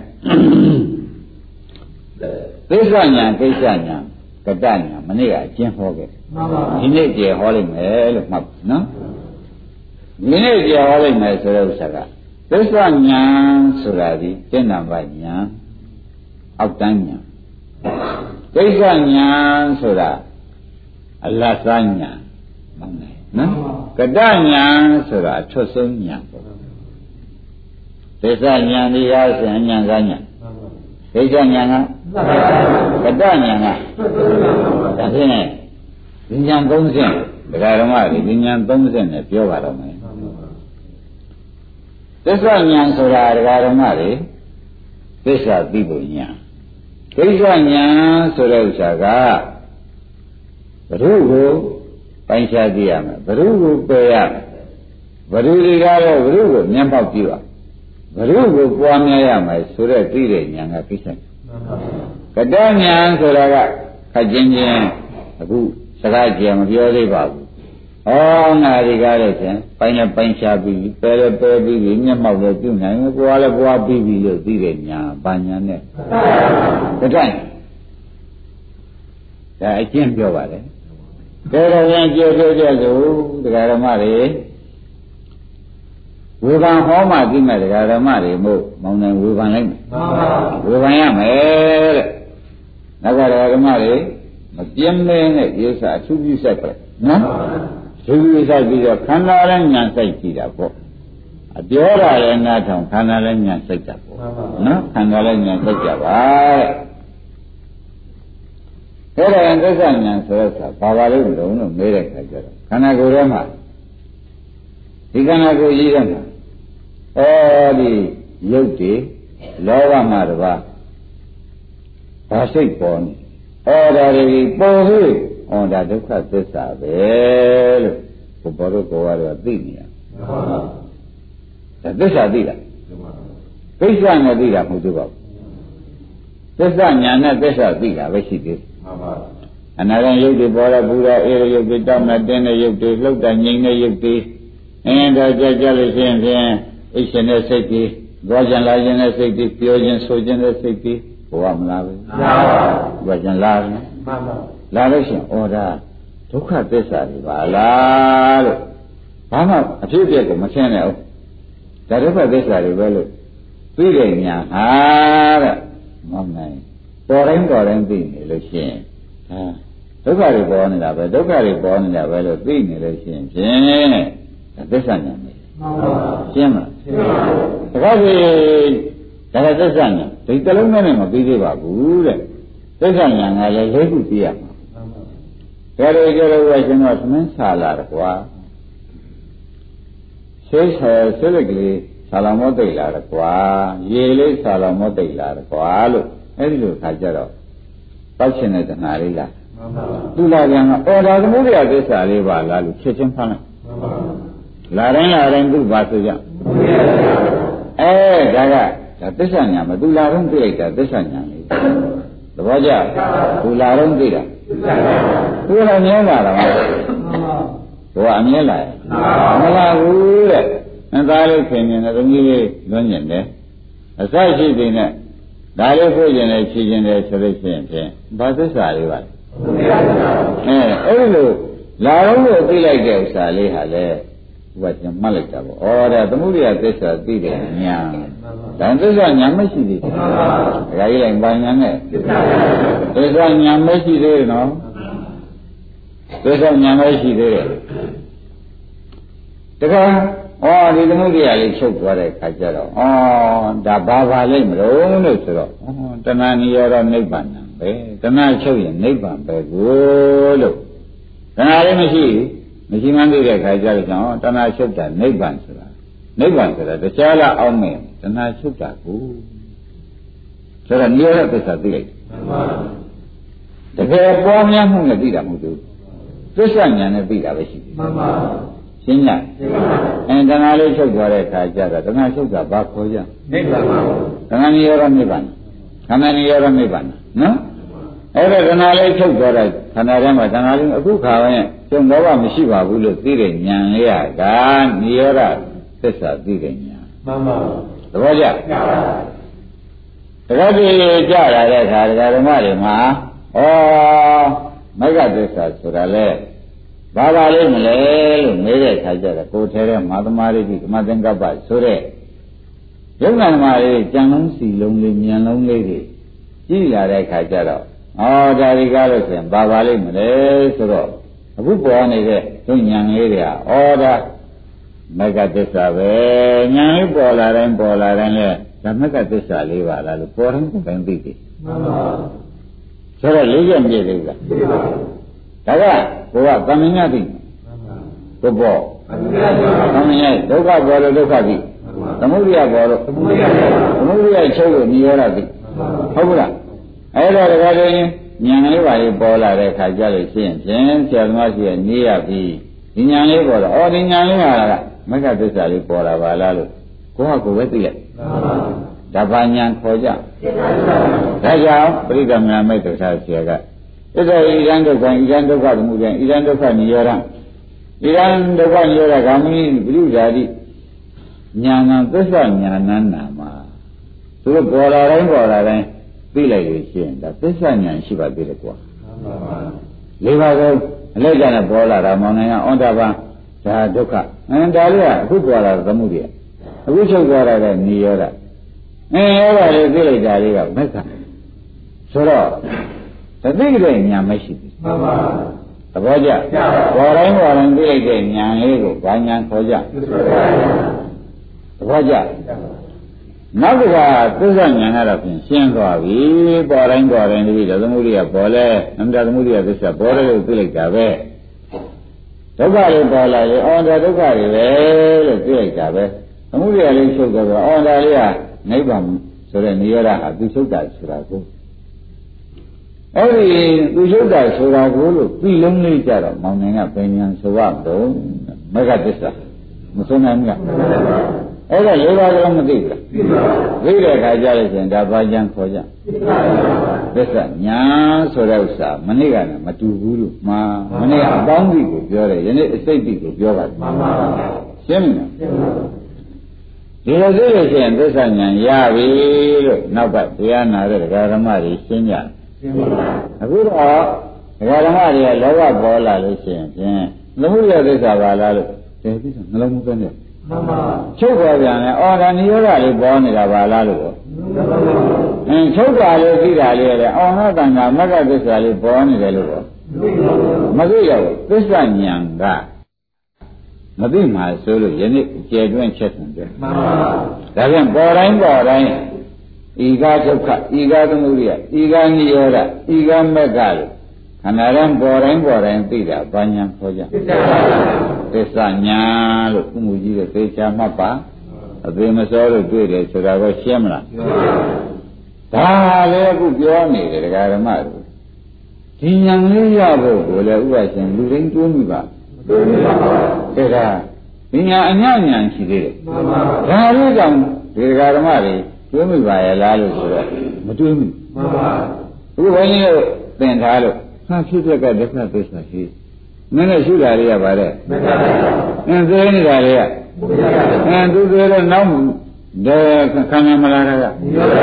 သိစ္စာညာကိစ္စညာကတ္တညာမနေ့ကအကျဉ်းဟောခဲ့ဒီနေ့ကျေဟောလိုက်မယ်လို့မှတ်နော်ဒီနေ့ကျေဟောလိုက်မယ်ဆိုတဲ့ဥစ္စာကသစ္စာညာဆိုတာဒီကျင့်နာပါညာအောက်တန်းညာကိစ္စညာဆိုတာအလတ်သားညာမှန်တယ်နော်ကတ္တညာဆိုတာအထွတ်ဆုံးညာပေါ့သစ္စာညာဒီအားဖြင့်ညာကညာကိစ္စညာကကတ္တညာကဒါဖြင့်ဒီညာ30ဒကာဓမ္မဒီညာ30နဲ့ပြောပါတော့မယ်သစ္စာဉာဏ်ဆိုတာဒကာဓမ္မတွေသစ္စာသိဖို့ဉာဏ်ကိစ္စဉာဏ်ဆိုတဲ့ဥစ္စာကဘုရုကိုပိုင်းခြားသိရမယ်ဘုရုကိုပယ်ရမယ်ဘုရုတွေကတော့ဘုရုကိုမျက်မှောက်ပြုရဘုရုကိုပွားများရမယ်ဆိုတဲ့သိတဲ့ဉာဏ်ကကိစ္စကတ္တဉာဏ်ဆိုတာကခက်ချင်းချင်းအခုစကားကြံမပြောသေးပါဘူး။ဩငါဒီကားလည်းချင်းပိုင်းနဲ့ပိုင်းချပြီးပဲလည်းပဲပြီးမျက်မှောက်လည်းပြုနိုင်ကိုယ်ကလည်းပွားပြီးပြီလို့သိတဲ့ညာဘာညာနဲ့တတိုင်းဒါအကျင့်ပြောပါလေ။ဒါတော့ရင်ကြည့်ဆိုတရားဓမ္မတွေဝေဖန်ဟောမှသိမဲ့တရားဓမ္မတွေမို့မောင်နိုင်ဝေဖန်လိုက်မယ်။ဝေဖန်ရမယ်တဲ့။နောက်ကတရားဓမ္မတွေမပြင်းမင်းနဲ့ဒီဥစ္စာအထူးပြုဆိုင်ပဲနော်။ထူးပြုဆိုင်ပြီးတော့ခန္ဓာလည်းညာဆိုင်ကြည့်တာပေါ့။အပြောတာလည်းနားထောင်ခန္ဓာလည်းညာဆိုင်တာပေါ့။နော်ခန္ဓာလည်းညာဆိုင်ကြပါတဲ့။ဒါရင်သစ္စာညာဆိုတော့ဘာပါလို့လုံးလို့မေးတဲ့ခါကျတော့ခန္ဓာကိုယ်ထဲမှာဒီခန္ဓာကိုယ်ကြီးထဲမှာဒီရုပ်တွေလောဘမှာတပါးဒါစိတ်ပေါ်နေဒါတွေပေါ်ဟေ့ဒါဒုက္ခသစ္စာပဲလို့ဘုရားတို့ကတော့သိနေရဒါသစ္စာသိလားသိစ္စာနဲ့သိတာမဟုတ်ဘူးသစ္စာညာနဲ့သစ္စာသိတာပဲရှိသေးတယ်အနာဂတ်ရုပ်တွေပေါ်လာပူတာအေရရုပ်တွေတောင်းတာတင်းတဲ့ရုပ်တွေလှုပ်တာငြိမ်တဲ့ရုပ်တွေဒါကြလို့ရှိရင်ဖြင့်အိတ်ရှင်တဲ့စိတ်တွေသွားကြလာခြင်းတဲ့စိတ်တွေပြောခြင်းဆိုခြင်းတဲ့စိတ်တွေဘဝမလားပဲသွားကြလာတယ်မှန်ပါလာလို့ရှိရင်ဒါဒုက္ခသစ္စာတွေပါလားလို့ဘာမှအဖြစ်အပျက်ကိုမရှင်းနဲ့ဟုတ်ဒါဒုက္ခသစ္စာတွေပဲလို့သိတဲ့ညာဟာတဲ့မနိုင်ပေါ်တိုင်းသိနေလို့ရှိရင်ဒုက္ခတွေပေါ်နေတာပဲဒုက္ခတွေပေါ်နေတာပဲလို့သိနေလို့ရှိရင်ဖြင့်သစ္စာညာပဲရှင်းမလားတခါစီဒါကသစ္စာညာဒီတလုံးနဲ့မပြီးသေးပါဘူးတဲ့သစ္စာညာကလည်း၄ခုပြရမှာဒါတွေကြလို့ရရှင်တော့သမင်းဆာလာတယ်ကွာဆေးဆဲလက်ကလေးဆာလောင်မောတိတ်လာတယ်ကွာရေလေးဆာလောင်မောတိတ်လာတယ်ကွာလို့အဲ့ဒီလိုခါကြတော့တောက်ချင်တဲ့တဏှာလေးလားသူလာပြန်ကဒါသမုဒယသစ္စာလေးပါလားလို့ချက်ချင်းဖမ်းလိုက်လာတိုင်းသူ့ပါဆိုကြဒါသစ္စာညာမသူလာတော့သိလိုက်တာသစ္စာညာလေးသဘောကျသူလာတော့သိတာသူကမြင်လာတာမဟုတ်ဘူးအမြင်လာမလာဘူးတဲ့သားလေးခင်နေတယ်သမီးလေးလွန်းကျင်တယ်အစရှိသေးနဲ့ဒါလေးဖို့ကျင်တယ်ဖြည့်ကျင်တယ်ဆိုလို့ရှိရင်ဖြင့်ဘာသစ္စာလေးပါအဲ့ဒီလိုလာတော့လို့သိလိုက်တဲ့ဥစ္စာလေးဟာလေဘုရားကျန်မှတ်လိုက်တာပေါ့ဒါသမုဒိယသစ္စာသိတယ်ညာဒါသစ္စာညာမရှိသေးဘူးဒါကြီးလိုက်ပါညာနဲ့သစ္စာညာမရှိသေးတယ်နော်သစ္စာညာမရှိသေးတယ်တခါဒီသမုဒိယလေးချုပ်သွားတဲ့ခါကျတော့ဒါဘာလိမ့်မလို့လို့ဆိုတော့တဏှာနိရောဓနိဗ္ဗာန်ပဲတဏှာချုပ်ရင်နိဗ္ဗာန်ပဲကိုလို့တဏှာလေးမရှိမှန်းသိတဲ့ခါကျတော့တဏှာချုပ်တာနိဗ္ဗာန်ဆိုတာတခြားလားအောင်မယ်တဏှာချုပ်တာကိုဆိုတော့နိရောဓသစ္စာသိလိုက်တကယ်ပေါ်များမှုနဲ့သိတာမဟုတ်ဘူးသစ္စာဉာဏ်နဲ့သိတာပဲရှိတယ်ရှင်းညတဏှာလေးချုပ်သွားတဲ့ခါကျတော့တဏှာချုပ်တာဘာခေါ်ကြနိဗ္ဗာန်တဏှာနိရောဓနိဗ္ဗာန်ခန္ဓာနိရောဓနိဗ္ဗာန်နော်အဲ့ဒါတဏှာလေးချုပ်သွားတဲ့ခန္ဓာထဲမှာတဏှာလေးအခုခါရင်ကျုံတော့မရှိပါဘူးလို့သိတဲ့ဉာဏ်လေးကနိရောဓသစ္စာသိတဲ့ဉာဏ်မှန်ပါသဘောကျတခါတည်းကြလာတဲ့အခါဒကာဓမ္မတွေမှာမဂ္ဂသစ္စာဆိုတာလေဘာပါလိမ့်မလဲလို့မေးတဲ့အခါကျတော့ကိုယ်ထဲတဲ့မာသမားလေးဒီဓမ္မသင်္ကပ္ပဆိုတဲ့ယုံနာဓမ္မလေးကြံလုံးစီလုံးလေးဉာဏ်လုံးလေးတွေကြည့်လာတဲ့အခါကျတော့ဒါဒီကားလို့ဆိုရင်ဘာပါလိမ့်မလဲဆိုတော့အခုပေါ်နေတဲ့ဉာဏ်လေးတွေကဒါမဂ္ဂသစ္စာပဲဉာဏ်လေးပေါ်လာတိုင်းလဲဓမ္မကသစ္စာလေးပါလားလို့ပေါ်တိုင်းသိတယ်မှန်ပါဆိုတော့လေးချက်မြည့်သေးလားသိပါဘူးဒါကကိုကသမဉ္ဇသိကိုပေါ့သမဉ္ဇဒုက္ခပေါ်လို့ဒုက္ခသိသမုဒိယပေါ်လို့သမုဒိယချုပ်လို့နိရောဓသိဟုတ်ကလားအဲ့ဒါတခါတည်းဉာဏ်လေးပါလေးပေါ်လာတဲ့ခါကျလို့ရှိရင်ဖြင့်ဆရာသမားကြီးကနေရပြီဒီဉာဏ်လေးပေါ်တော့ဒီဉာဏ်လေးဟာကမဂ္ဂသစ္စာလေးပေါ်လာပါလားလို့ကိုကကိုပဲသိလိုက်ဒါဘာဉာဏ်ခေါ်ကြဒါကြောင့်ပရိသမဏမိတ်္တထာဆရာကသစ္စာဣဒံဒုက္ခဣဒံဒုက္ခသမုဒယဣဒံဒုက္ခနိရောဓဣဒံဒုက္ခနိရောဓဂ ामि ပရိဓာတိညာဏသစ္စာညာဏနာမှာသူတို့ပေါ်လာတိုင်းသိလိုက်လို့ရှိရင်ဒါသစ္စာညာရှိပါသေးတယ်ကွာလေးပါးသောအလိုက်ကြနဲ့ပေါ်လာတာမောင်နိုင်ကဩတ္တပံဒါဒုက္ခဒါလေးကအခုပေါ်လာသမုဒယအခုချုပ်သွားတာကနိရောဓအဲ့ဒါလေးသိလိုက်တာလေးကမက္ခဆိုတော့သတိကြတဲ့ညာမရှိဘူးမှန်ပါသဘောကျပေါ်တိုင်းသိလိုက်တဲ့ညာလေးကိုဘာညာခေါ်ကြသဘောကျနောက်တစ်ခါသစ္စာညာကတော့ဖြင့်ရှင်းသွားပြီပေါ်တိုင်းတတိသမုဒိယပေါ်လဲအမှန်သမုဒိယသစ္စာပေါ်တယ်လို့သိလိုက်တာပဲဒုက္ခတွေပေါ်လာရင်အော်ဒါဒုက္ခတွေပဲလို့သိလိုက်တာပဲသမုဒိယလေးချုပ်တော့အော်ဒါလေးကနိဗ္ဗာန်ဆိုတဲ့နိရောဓဟာသူချုပ်တာဆိုတာကိုအဲ့ဒီသူချုပ်တာဆိုတာကိုလို့ပြီးလုံးလေးကြတော့မောင်နိုင်ကပင်ညာဆိုရတော့မဂ္ဂသစ္စာမဆုံးနိုင်ဘူးအဲ့ဒါလေးပါးတော့မသိဘူးသိတဲ့အခါကျလို့ရှင်ဒါဘာကြံခေါ်ကြသစ္စာညာဆိုတဲ့ဥစ္စာမနေ့ကလည်းမတူဘူးလို့မှာမနေ့ကအပေါင်းကြီးကိုပြောတယ်ယနေ့အစိတ်ကြီးကိုပြောပါတယ်မှန်ပါပါရှင်းမလားဒီလိုသိလို့ရှိရင်သစ္စာဉာဏ်ရပြီလို့နောက်ပတ်တရားနာတဲ့ဒကာဓမ္မတွေရှင်းကြတယ်အခုတော့ဒကာဓမ္မတွေကလောဘပေါ်လာလို့ရှိရင်ဖြင့်သမုဒယသစ္စာပါလားလို့ဒီသစ္စာနှလုံးမသွင်းနဲ့မှန်ပါချုပ်ပေါ်ပြန်လဲအော်ဒါနိရောဓလေးပေါ်နေတာပါလားလို့ချုပ်တာလေးသိတာလေးလည်းအော်ငါတန်ခါမဂ္ဂသစ္စာလေးပေါ်နေတယ်လို့မသိရဘူးသစ္စာဉာဏ်ကမသိမှဆိုလို့ယနေ့ကျေတွင်းချက်တယ်မှန်ပါဒါပြန်ပေါ်တိုင်းဤကားဒုက္ခဤကားသမုဒယဤကားနိရောဓဤကားမဂ္ဂလို့ခန္ဓာတိုင်းပေါ်တိုင်းသိတာဘာညာခေါ်ကြသစ္စာညာလို့ဥမှုကြီးတဲ့သေချာမှတ်ပါအသေးမစောလို့တွေ့တယ်ဆိုတာကိုရှင်းမလားဒါလည်းအခုပြောနေတယ်ဒကာဓမ္မတို့ဒီညာလေးရဖို့ကိုလည်းဥပရှင်လူတိုင်းတွန်းမိပါတွန်းမိပါအဲ့ဒါဒီညာအညညာရှိသေးတယ်မှန်ပါဒါလေးကြောင့်ဒီဒကာဓမ္မတွေတွန်းမိပါရဲ့လားလို့ဆိုတော့မတွန်းမိမှန်ပါအခုဘုန်းကြီးတို့သင်ထားလို့ဟာဖြစ်တဲ့ကဒုက္ခသစ္စာရှိမင်းနဲ့ရှုတာလေးရပါတယ်မှန်ပါဗျာသိနေတာလေးကသူသိတော့နောက်ဒါခံရမလားကဒါ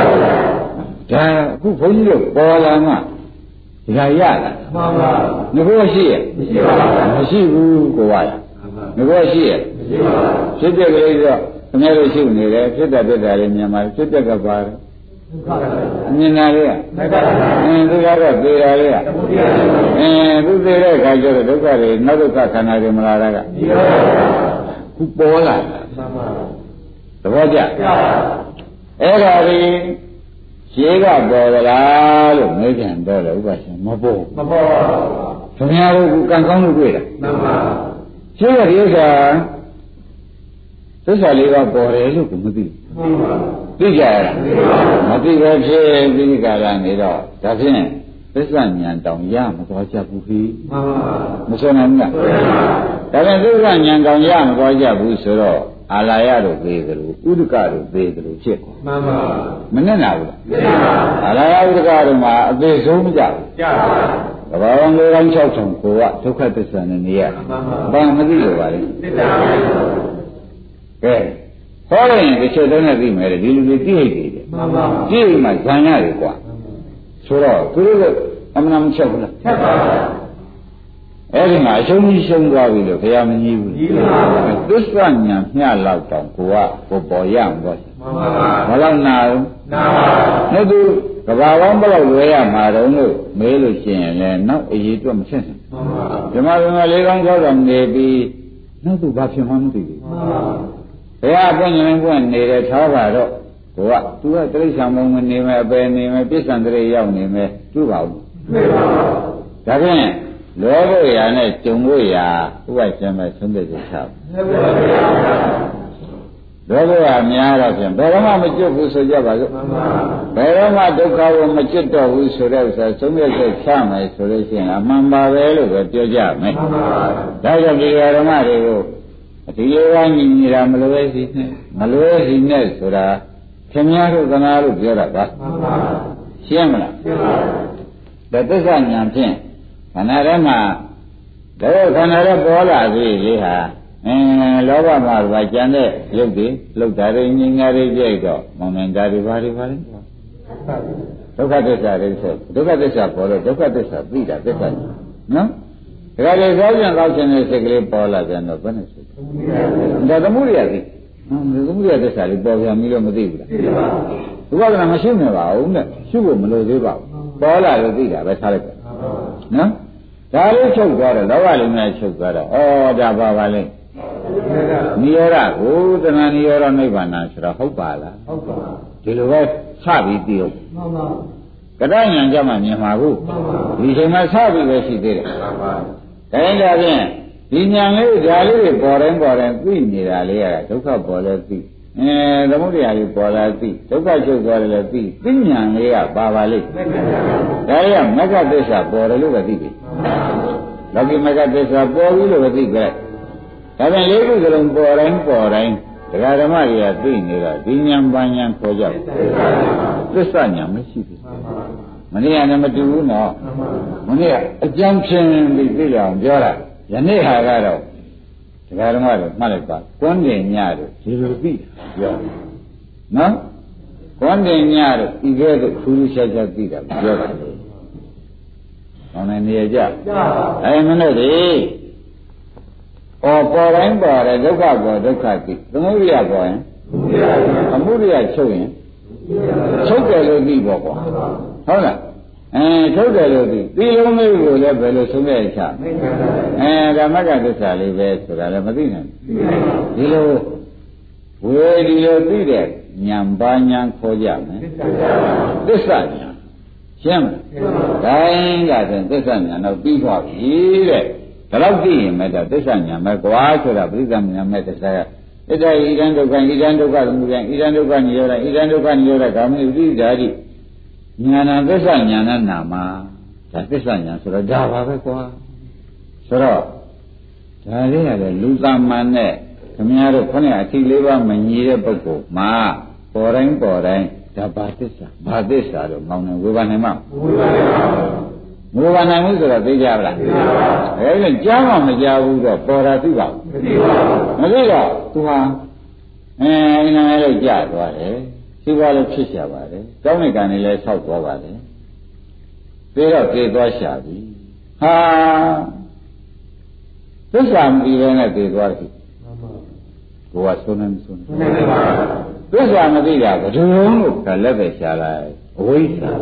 အခုဘုန်းကြီးတို့ပေါ်လာမှဒါရတာမှန်ပါငါတို့ရှိရဲ့မရှိပါဘူးမရှိဘူးကိုရငါတို့ရှိရဲ့မရှိပါဘူးဖြစ်တဲ့ကလေးတော့ခင်ဗျားတို့ရှုနေတယ်ဖြစ်တဲ့လေးမြန်မာဖြစ်တဲ့ကပါတယ်မြင်လာလေးသူကတော့သေတာလေးသူသေတဲ့အခါကျတော့ဒုက္ခတွေနောက်ဒုက္ခခန္ဓာတွေမလာတာကခုပေါ်လာသဘောကျအဲ့ဒါကြီးရှင်းကပေါ်သလားလို့မေးပြန်တော့တယ်ဥပရှင်မပေါ်ခင်ဗျားတို့ကံကောင်းလို့တွေ့တာမှန်ပါရှင်းရတဲ့ဥစ္စာသစ္စာလေးပါပေါ်တယ်လို့ကမသိဘူးသိကြရလားမသိပဲဖြစ်ပြီးကြလာနေတော့ဒါဖြင့်သစ္စာဉာဏ်တောင်ရမသွားကြဘူးခိမှန်ပါမဆိုနိုင်ဘူးလားဒါပြန်သစ္စာဉာဏ်တောင်ရမသွားကြဘူးဆိုတော့အာလာယတို့သေးတယ်လို့ဥဒကတို့သေးတယ်လို့ဖြစ်မှန်ပါမနဲ့နာဘူးလားအာလာယဥဒကတို့မှာအသေးဆုံးမကြဘူးကြပါဘာဝံလေးတိုင်း6ထုံကိုကဒုက္ခသစ္စာနဲ့နေရဘာမသိလို့ပါလဲသစ္စာကဲဟောရင်တစ်ချက်တည်းနဲ့သိမယ်ဒီလူတွေသိဟိတ်တယ်မှန်ပါသိဟိတ်မှဇာညတယ်ကွာဆိုတော့သူတို့ကအမှန်မချက်ဘူးလားချက်ပါအဲ့ဒီမှာအရှုံးကြီးရှုံးသွားပြီလို့ဘုရားမကြီးဘူးကြီးပါဘူးသစ္စာညာမျှလောက်တောင်ကိုပေါ်ရမှာပေါ့မှန်ပါဘယ်လောက်နာတော့နာပါဘူးသူကဘာဝဘလောက်လွယ်ရမှာတော့လို့မေးလို့ရှိရင်လည်းနောက်အရေးအတွက်မချက်နိုင်မှန်ပါဓမ္မလေးကောင်းကြောက်တော့နေပြီးနောက်သူဘာဖြစ်မှမသိဘူးမှန်ပါဘုရားပွင့်ရင်ပွင့်နေတယ်ထားပါတော့ကိုကသူကတိရစ္ဆာန်ဘုံမနေမယ်အပယ်နေမယ်ပြစ္ဆန်တရေရောက်နေမယ်တွေ့ပါဘူးတွေ့ပါဘူးဒါဖြင့်လောဘရာနဲ့ကြုံလို့ရာဥပ္ပရှင်မဲ့ဆုံးဖြတ်ချက်ချလောဘရာများတော့ဖြင့်ဘယ်တော့မှမကျွတ်ဘူးဆိုကြပါစို့ဘယ်တော့မှဒုက္ခကိုမကျွတ်တော့ဘူးဆိုတဲ့ဥစ္စာဆုံးဖြတ်ချက်ချမယ်ဆိုလို့ရှိရင်အမှန်ပါပဲလို့ပဲပြောကြမယ်ဒါကြောင့်ဒီဓမ္မတွေကိုဒီလိုကညီနေတာမလွဲစီနဲ့ဆိုတာခင်ဗျားတို့သနာလို့ပြောတာပါရှင်းမလားရှင်းပါပြီဒါသစ္စာဉာဏ်ဖြင့်ခန္ဓာထဲမှာတော့ခန္ဓာထဲပေါ်လာပြီလေဟာလောဘမှာဗာကျန်တဲ့ရုပ်တွေလှုပ်တာတွေငြိမ်းတာတွေကြိတ်တော့မောင်နေတာတွေဘာတွေပါလဲဒုက္ခသစ္စာတွေဆိုဒုက္ခသစ္စာပေါ်တော့ဒုက္ခသစ္စာသိတာသစ္စာနော်ဒါကြလေသောပြန်သောခြင်းတဲ့စိတ်ကလေးပေါ်လာပြန်တော့ဘယ်နဲ့ဆိုဒါသမှုရိယသိသမှုရိယသစ္စာလေးပေါ်ပြန်ပြီးတော့မသိဘူးလားသိပါဘူးဘုရားကမရှိနေပါဘူးနဲ့ရှုဖို့မလိုသေးပါဘူးပေါ်လာလို့သိတာပဲထားလိုက်တယ်နော်ဒါလေးချုပ်သွားတယ်လောဘလေးနဲ့ချုပ်သွားတော့ဩဒါပါလဲနိရောဓကိုတဏှာနိရောဓနိဗ္ဗာန်ဆိုတော့ဟုတ်ပါလားဟုတ်ပါဒီလိုပဲစပြီးသိအောင်မှန်ပါကတ္တဉာဏ်ကြမှာမြင်မှာဘူးဒီချိန်မှာစပြီးပဲရှိသေးတယ်မှန်ပါတိုင်းဒါဖြင့်ဒီဉာဏ်လေးဓာလေးတွေပေါ်တိုင်းသိနေတာလေးကဒုက္ခပေါ်လဲသိသမုဒယလေးပေါ်လာသိဒုက္ခချုပ်သွားတယ်လည်းသိဉာဏ်လေးကပါလိမ့်ဒါရမဂ္ဂသစ္စာပေါ်တယ်လို့ပဲသိပြီလောကီမဂ္ဂသစ္စာပေါ်ပြီလို့ပဲသိကြဒါပြန်လေးခုစလုံးပေါ်တိုင်းဒကာဓမ္မတွေကသိနေတာဒီဉာဏ်ပညာခေါ်ကြသစ္စာဉာဏ်မရှိဘူးမနေ့ကလည်းမတူဘူးနော်မနေ့ကအကြံဖြင်းပြီးသိကြအောင်ပြောတာယနေ့ဟာကတော့ဒကာဓမ္မတွေမှတ်လိုက်ပါကွန်းတင်ညတို့ဒီလိုသိပြောနော်ကွန်းတင်ညတို့ဤကဲ့သို့ထူးထူးခြားခြားသိတာပြောတာဟောနေနေကြမနေ့ဒီပေါ်တိုင်းပေါ်တယ်ဒုက္ခပေါ်ဒုက္ခသိသမုဒိယပေါ်ရင်သမုဒိယချုပ်ရင်ချုပ်တယ်လို့သိပေါ့ကွာဟုတ်လားချုပ်တယ်လို့သိလုံးလေးကိုလည်းဘယ်လိုဆုံးဖြတ်ချဓမ္မကသစ္စာလေးပဲဆိုတာလည်းမသိနိုင်ဘူးဒီလိုဝေဒီလိုသိတဲ့ဉာဏ်ပါဉာဏ်ခေါ်ကြမယ်သစ္စာဉာဏ်ရှင်းမလားတိုင်းကဆိုသစ္စာဉာဏ်တော့ပြီးသွားပြီတဲ့ဒါတော့သိရင်မဲ့တော့သစ္စာဉာဏ်မဲ့ကွာဆိုတာပရိသမဉာဏ်မဲ့တရားကဣဒ္ဓဣဒံဒုက္ခဣဒံဒုက္ခသမုဒယဣဒံဒုက္ခနိရောဓဣဒံဒုက္ခနိရောဓကာမိဥဒိဓာတိဉာဏသစ္စာဉာဏနာမဒါသစ္စာဉာဏ်ဆိုတော့ဒါပါပဲကွာဆိုတော့ဒါလေးရတယ်လူသမန်နဲ့ခင်ဗျားတို့ခொနဲ့အထီလေးပါမညီတဲ့ပုဂ္ဂိုလ်မှာပေါ်တိုင်းဒါဘာသစ္စာတော့မောင်းနေဝေဘာနိုင်မှာဝေဘာနိုင်ဘူးဆိုတော့သိကြပါလားသိပါပါအဲဒီကြားမှမကြားဘူးတော့ပေါ်တာသိပါဘူးမသိတော့သူဟာနာမည်လေးကြားသွားတယ်သိပါလို့ဖြစ်ရှာပါတယ်ကောင်းတဲ့ကံတွေလည်းဆောက်သွားပါတယ်ပြီးတော့ပြေသွားရှာပြီဟာသစ္စာမပြီးဘဲနဲ့ပြေသွားတယ်ဘုရားဆုံးနေဆုံးနေသစ္စာမသိတာဘယ်လိုလို့ကလည်းပဲရှာလိုက်အဝိဇ္ဇာ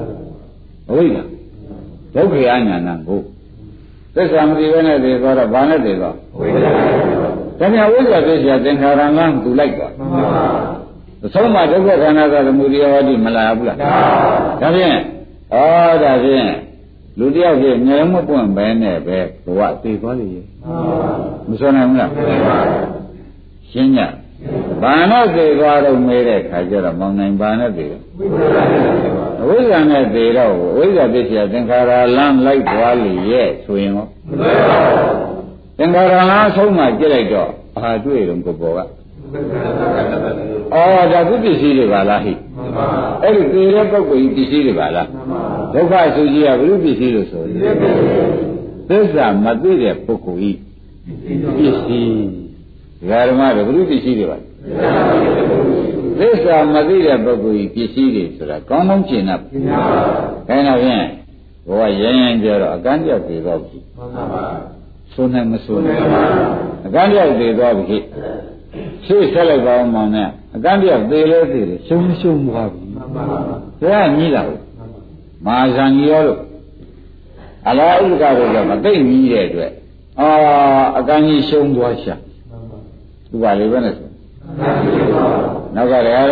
ဒုက္ခအညာဏကိုသစ္စာမသိဘဲနဲ့ပြေသွားတော့ဘာနဲ့ပြေသွားအဝိဇ္ဇာဒါပြန်ဝိဇ္ဇာသစ္စာသင်္ခါရလမ်းသူလိုက်သွားအဆုံးမှာဒုက္ခခန္ဓာသာသမုဒိယဝတိမလာဘူးလားဒါဖြင့်ဒါဖြင့်လူတယောက်ဖြစ်ငြိမ်မပွင့်ပဲနဲ့ပဲဘဝသိသွားလိမ့်ရဲ့မဆိုနိုင်ဘူးလားရှင်းညဘာနဲ့သိသွားတော့မေးတဲ့ခါကျတော့မောင်နိုင်ဘာနဲ့သိတော့အဝိဇ္ဇာနဲ့သိတော့အဝိဇ္ဇာသိချာသင်္ခါရလမ်းလိုက်သွားလိမ့်ရဲ့ဆိုရင်ရောသင်္ခါရလမ်းဆုံးမှကြည့်လိုက်တော့ဘာတွေ့တော့ကိုပေါ်ကဒါသူပစ္စည်းတွေပါလားဟိအဲ့ဒီသေတဲ့ပုဂ္ဂိုလ်ကြီးပစ္စည်းတွေပါလားဒုက္ခအစုကြီးကဘုရုပစ္စည်းလို့ဆိုတယ်သစ္စာမသိတဲ့ပုဂ္ဂိုလ်ကြီးပစ္စည်းဓမ္မတွေဘုရုပစ္စည်းတွေပါသစ္စာမသိတဲ့ပုဂ္ဂိုလ်ကြီးပစ္စည်းတွေဆိုတာကောင်းကောင်းကျင့်တတ်ပါခိုင်းတော့ဖြင့်ဘဝရရင်ကြတော့အကန့်ကြောက်သေးတော့ပြီဆိုနိုင်မဆိုနိုင်အကန့်ကြောက်သေးတော့ပြီရှေ့ဆက်လိုက်ပါအောင်မောင်နဲ့အကန့်ပြောက်သေးလဲသေးတယ်ရှုံးသွားပြီဘုရားညီးတာမာဇန်ကြီးရောလို့အလားဥက္ကတို့ကမသိညီးတဲ့အတွက်အကန့်ကြီးရှုံးသွားရှာသူပါလေပဲနဲ့ဆိုနောက်ကဓမ္မတွေ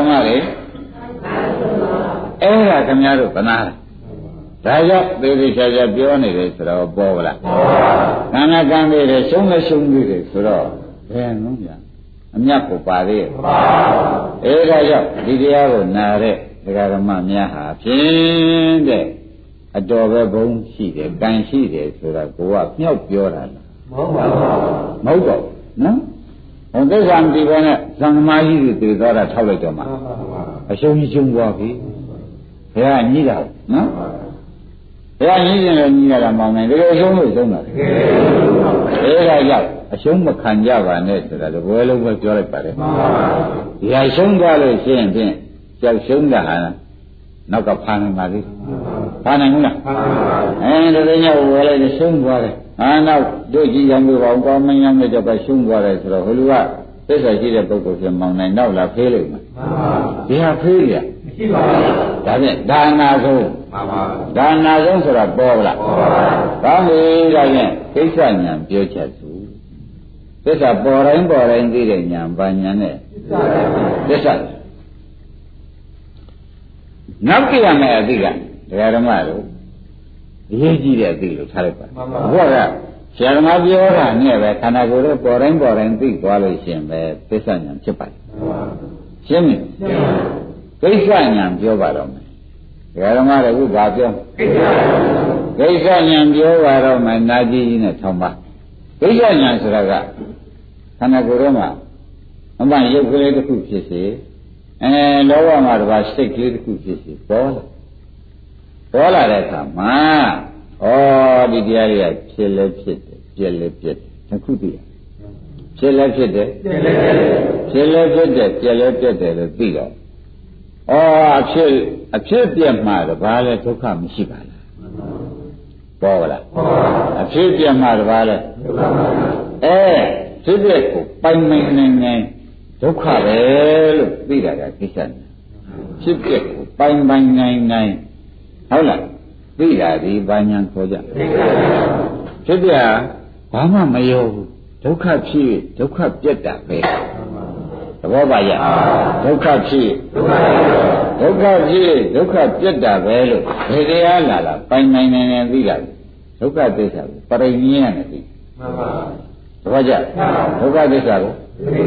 အဲ့ဒါခင်ဗျားတို့သနာဒါကြောင့်သေသေးချာချာပြောနေတယ်ဆိုတော့ပေါ်ပါလားခန္ဓာကံတွေရှုံးသေးတယ်ဆိုတော့ဘယ်နှုံးကြအမြတ်ကိုပါသေးရဲ့ဒါကြောင့်ဒီတရားကိုနာတဲ့ဒကာဓမ္မများဟာဖြင့်တဲ့အတော်ပဲဘုံရှိတယ်ကံရှိတယ်ဆိုတာကိုကမြောက်ပြောတာလားမဟုတ်တော့နော်သစ္စာမသိဘဲနဲ့သံသမားကြီးတွေသိသွားတာထောက်လိုက်တော့မှအရှုံးကြီးရှုံးသွားပြီဘုရားညှိတာနော်ဘုရားကြီးရင်လည်းကြီးရတာမောင်းနေတယ်အရှုံးလို့ဆုံးတာအဲဒါကြောင့်အရှုံးမခံကြပါနဲ့ဆိုတာတပွဲလုံးပဲပြောလိုက်ပါတယ်ဒီဟာရှုံးသွားလို့ရှိရင်ဖြင့်ကြောက်ရှုံးတာဟာနောက်ကဖာနိုင်ပါသေးဖာနိုင်ဘူးလားဒါကြောင့်ဝယ်လိုက်ရှုံးသွားတယ်နောက်တို့ကြည့်ရမယ်ပေါ့ကောင်းမင်းရောင်းတဲ့ကြောက်ကရှုံးသွားတယ်ဆိုတော့ဟိုလူကသစ္စာရှိတဲ့ပုဂ္ဂိုလ်ပြန်မောင်းနိုင်တော့လာဖေးလိုက်မှာဒီဟာဖေးရမရှိပါဘူးဒါဖြင့်ဒါနာဆုံးဒါနာဆုံးဆိုတာပေါ်လားကောင်းပြီဒါဖြင့်ကိစ္စညာပြောချက်သူသစ္စာပေါ်တိုင်းသိတဲ့ညာဘာညာနဲ့သစ္စာနောက်ကြည့်ရမယ်အသိကဒကာဓမ္မတို့အရေးကြီးတဲ့အသိလို့ထားလိုက်ပါဘုရားကဆရာဓမ္မပြောတာနဲ့ပဲခန္ဓာကိုယ်ရဲ့ပေါ်တိုင်းသိသွားလို့ရှိရင်ပဲသစ္စာဉာဏ်ဖြစ်ပါတယ်ရှင်းပြီကိစ္စဉာဏ်ပြောပါတော့မယ်ဒကာဓမ္မတို့ကဘာပြောကိစ္စဉာဏ်ပြောပါတော့မယ်နာကြည့်ကြီးနဲ့ထောင်ပါကိစ္စဉာဏ်ဆိုတာကခန္ဓာကိုယ်ထဲမှာအမှန်ရုပ်ကလေးတစ်ခုဖြစ်စေလောဘမှာတပါးစိတ်ကလေးတစ်ခုဖြစ်စေပေါ်လာတဲ့အခါမှာဒီတရားတွေကဖြစ်လဲဖြစ်တယ်ပြက်လဲပြက်တယ်တစ်ခုတည်းဖြစ်လဲဖြစ်တယ်ဖြစ်လဲဖြစ်တယ်ပြက်လဲပြက်တယ်လို့သိတော့အဖြစ်ပြက်မှာတပါးလဲဒုက္ခမရှိပါလားပေါ်လားအဖြစ်ပြက်မှာတပါးလဲဒုက္ခဖြစ်ပြက်ကိုပိုင်နိုင်ဒုက္ခပဲလို့သိတာကကိစ္စဖြစ်ပြက်ကိုပိုင်နိုင်ဟုတ်လားသိတာဒီဘာညာခေါ်ကြဖြစ်ပြဘာမှမရောဘူးဒုက္ခဖြစ်ဒုက္ခပြတ်တာပဲသဘောပါရဲ့ဒုက္ခဖြစ်ဒုက္ခပြတ်တာပဲလို့ဒီတရားလာပိုင်နိုင်သိတာဒုက္ခသစ္စာကိုပရိညင်းနဲ့သိမှန်ပါသဘောကျဒုက္ခသစ္စာကို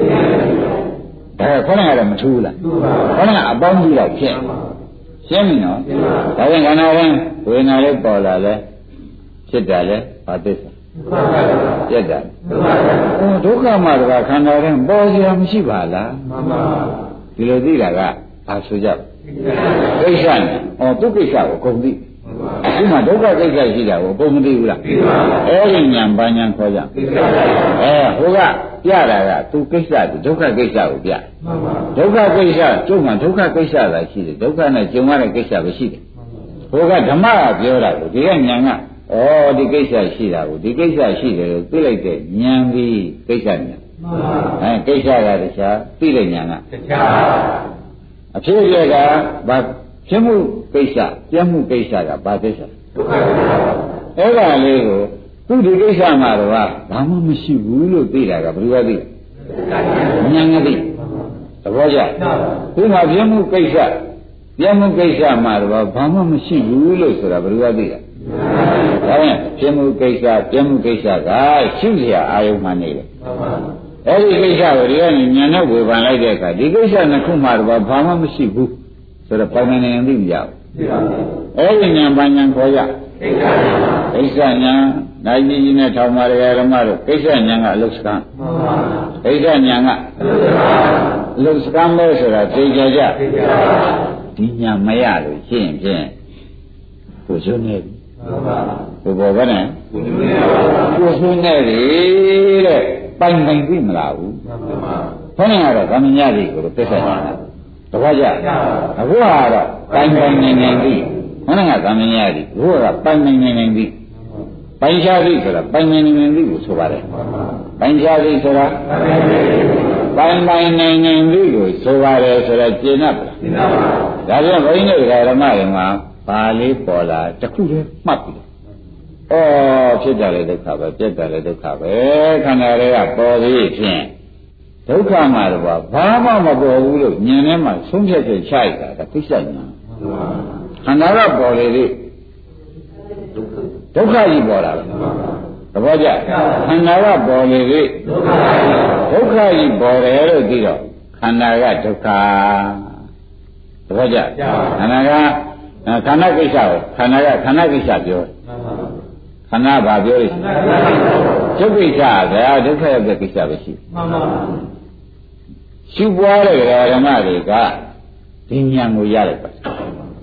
ခေါင်းကတော့မထူးလားခေါင်းကအပေါင်းကြီးတော့ဖြစ်ရှင်းပြီနော်ဒါပြန်ခန္ဓာဝင်ဝေဒနာလေးပေါ်လာလဲဖြစ်တာလဲဘာသစ္စာပြတ်တာဒုက္ခမှာတပါခန္ဓာရင်ပေါ်စရာမရှိပါလားမှန်ပါဒီလိုသိတာကဘာဆိုကြကိစ္စနဲ့သူကိစ္စကိုကုန်သိဒီမှာဒုက္ခကိစ္စရှိတာကိုကုန်မသိဘူးလားအဲဒီညာဘာညာခေါ်ကြဟိုကပြတာကသူကိစ္စဒုက္ခကိစ္စကိုပြဒုက္ခကိစ္စကျုပ်မှာဒုက္ခကိစ္စသာရှိတယ်ဒုက္ခနဲ့ကြုံရတဲ့ကိစ္စပဲရှိတယ်ဟိုကဓမ္မကပြောတာကိုဒီကညာကဒီကိစ္စရှိတာကိုဒီကိစ္စရှိတယ်လို့သိလိုက်တဲ့ဉာဏ်ပြီးကိစ္စဉာဏ်ကိစ္စကတခြားသိတဲ့ဉာဏ်ကတခြားအဖြစ်အပျက်ကဘာဖြစ်မှုကိစ္စပြတ်မှုကိစ္စကဘာကိစ္စဒုက္ခအဲ့ဒါလေးကိုသူဒီကိစ္စမှာတော့ဘာမှမရှိဘူးလို့သိတာကဘယ်လိုလဲသိဉာဏ်ကသိသဘောကျဒီမှာပြတ်မှုကိစ္စပြတ်မှုကိစ္စမှာတော့ဘာမှမရှိဘူးလို့ဆိုတာဘယ်လိုလဲသိတာဒါဖြင့်ပြမှုကိစ္စပြမှုကိစ္စကရှုเสียအာယုံမှနေတယ်အဲ့ဒီကိစ္စကိုဒီကနေ့ဉာဏ်နဲ့ဝေဖန်လိုက်တဲ့အခါဒီကိစ္စနှစ်ခုမှတော့ဘာမှမရှိဘူးဆိုတော့ပိုင်နိုင်သိမရဘူးအဲ့ဒီဉာဏ်ဘာဉာဏ်ခေါ်ရကိစ္စဉာဏ်နိုင်ကြီးနဲ့ထောင်ပါရဓမ္မတို့ကိစ္စဉာဏ်ကအလုစကံကိစ္စဉာဏ်ကအလုစကံလို့ဆိုတာသိကြကြဒီဉာဏ်မရလို့ရှင်းဖြင့်ကိုယ်စွနေပြီဘယ်ဘောကနဲ့ကိုယ်စွနေပြီတဲ့ပိုင်နိုင်ပြီမလားဘူးဘုန်းကြီးကတော့ဗမညပြီကိုသစ္စာညာတပည့်ကြအခုကတော့ပိုင်နိုင်ပြီဘုန်းကြီးကဗမညပြီဘုရားကပိုင်နိုင်ပြီပိုင်ရှားပြီဆိုတာပိုင်နိုင်ပြီကိုဆိုပါတယ်ပိုင်ရှားပြီဆိုတာပိုင်နိုင်ပြီကိုဆိုပါတယ်ဆိုတော့ကျင့်납ပါဒါပြန်ဘုန်းကြီးတို့ဓမ္မတွေမှာပါလေးပေါ်လာတခုတည်းမှတ်ပြီဖြစ်တယ်လေဒုက္ခပဲပြတ်တယ်လေဒုက္ခပဲခန္ဓာတွေကပေါ်ပြီးဖြင့်ဒုက္ခမှာတော့ဘာမှမပေါ်ဘူးလို့ဉာဏ်ထဲမှာဆုံးဖြတ်ချက်ချလိုက်တာဒါသိစ္စာဉာဏ်ခန္ဓာကပေါ်လေလေဒုက္ခကြီးပေါ်လာတယ်သဘောကျခန္ဓာကပေါ်လေလေဒုက္ခကြီးပေါ်တယ်လို့သိတော့ခန္ဓာကဒုက္ခသဘောကျခန္ဓာကခန္ဓာကိစ္စကိုခန္ဓာကခန္ဓာကိစ္စပြောခန္ဓာဘာပြောလဲဒုက္ခိစ္စဗျာဒုက္ခရဲ့ကိစ္စပဲရှိမှန်ပါရှုပွားတဲ့ဓမ္မတွေကဒီဉာဏ်ကိုရလိုက်ပါ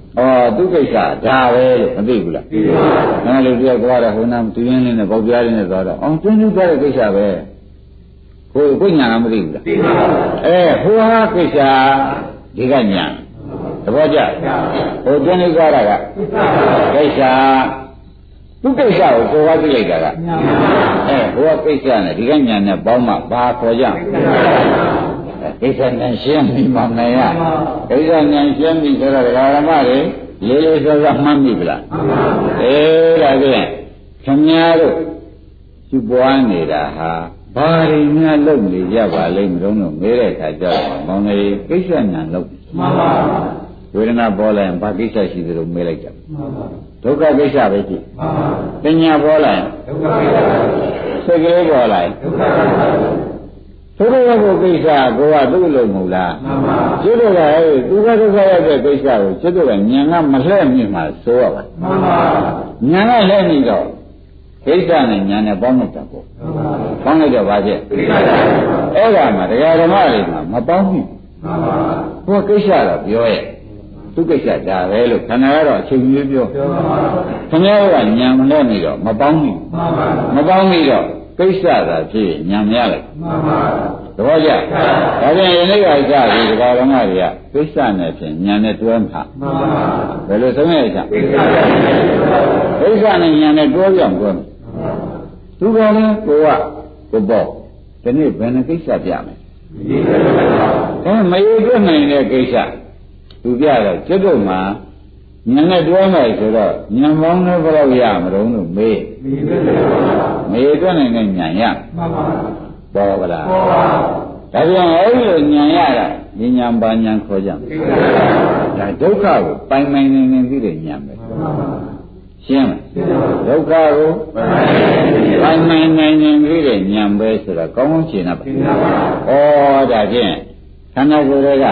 သူကိစ္စဒါပဲလို့မသိဘူးလားသိပါဘူးငါတို့ပြောသွားတာဟိုနာသူရင်းလေးနဲ့ပေါက်ပြားလေးနဲ့သွားတော့အောင်ကျွန်းကျွန်းသွားတဲ့ကိစ္စပဲကိုညာမသိဘူးလားသိပါဘူးဟိုဟာကိစ္စဒီကညာသဘောကျဟိုကျွန်းလေးသွားတာကကိစ္စသူကိစ္စကိုကိုယ်ကသိလိုက်တာကဟိုကကိစ္စနဲ့ဒီကညာနဲ့ပေါင်းမှဘာခေါ်ကြကိစ္စနဲ့ရှင်းပြီးမှမရကိစ္စနဲ့ရှင်းပြီးဆိုတော့ဓမ္မတွေလေးလေးစောစောမှတ်မိပလားဒါဖြင့်ခင်ဗျားတို့ကျူပွားနေတာဟာဘာတွေများလုပ်နေကြပါလိမ့်မလို့မေးတဲ့အခါကျတော့မောင်လေးကိစ္စညာလုပ်မှန်ပါဝေဒနာပေါ်လာရင်ဘာကိစ္စရှိသလဲမေးလိုက်ကြဒုက္ခကိစ္စပဲရှိပညာပေါ်လာရင်ဒုက္ခကိစ္စစိတ်ကလေးပေါ်လာရင်ဒုက္ခကိစ္စဘုရားကိစ္စကိုကသူ့လိုမဟုတ်လားမှန်ပါကျွတ်တော့ကသူကဒုက္ခရတဲ့ကိစ္စကိုကျွတ်တော့ဉာဏ်ကမလှည့်မြင်မှဆိုရပါမှန်ပါဉာဏ်ကလှည့်နေတော့ကိစ္စနဲ့ဉာဏ်နဲ့ပေါင်းလိုက်တာပေါ့ပေါင်းလိုက်တော့ဘာဖြစ်အဲ့ဒါမှတရားဓမ္မတွေမှာမပေါင်းဘူးမှန်ပါဘုရားကိစ္စတော့ပြောရဲ့သူကိစ္စဒါပဲလို့ခန္ဓာကတော့အချိန်ကြီးပြောခင်ဗျားကဉာဏ်မနဲ့နေတော့မပေါင်းဘူးမပေါင်းပြီးတော့ကိစ္စသာဖြစ်ဉာဏ်မရလိုက်သဘောကျဒါပြန်ယနေ့ကကြာပြီဒီကောင်ဓမ္မတွေကကိစ္စနဲ့ဖြင့်ဉာဏ်နဲ့တွဲမှာဘယ်လိုဆုံးရကြကိစ္စနဲ့ဉာဏ်နဲ့တွဲပြောင်းတွဲမှာသူကလည်းကိုပေါ့ဒီနေ့ဘယ်နှကိစ္စပြမယ်မရည်တွက်နိုင်တဲ့ကိစ္စသူပြတော့ကျွတ်တော့မှာဉာဏ်နဲ့တွဲမယ်ဆိုတော့ဉာဏ်ပေါင်းနဲ့ဘယ်လောက်ရမလို့မေးမရည်တွက်နိုင်တဲ့ဉာဏ်ရပေါ်ပါလားပေါ်ပါဒါကြောင့်အဲ့လိုဉာဏ်ရတာဉာဏ်ပါဉာဏ်ခေါ်ကြမယ်ဒါဒုက္ခကိုပိုင်ပိုင်နေနေပြီးတဲ့ဉာဏ်ပဲရှင်းဒုက္ခကိုပိုင်ပိုင်နေနေပြီးတဲ့ဉာဏ်ပဲဆိုတာကောင်းကောင်းရှင်းတာပါဩဒါဖြင့်ခန္ဓာကိုယ်တွေက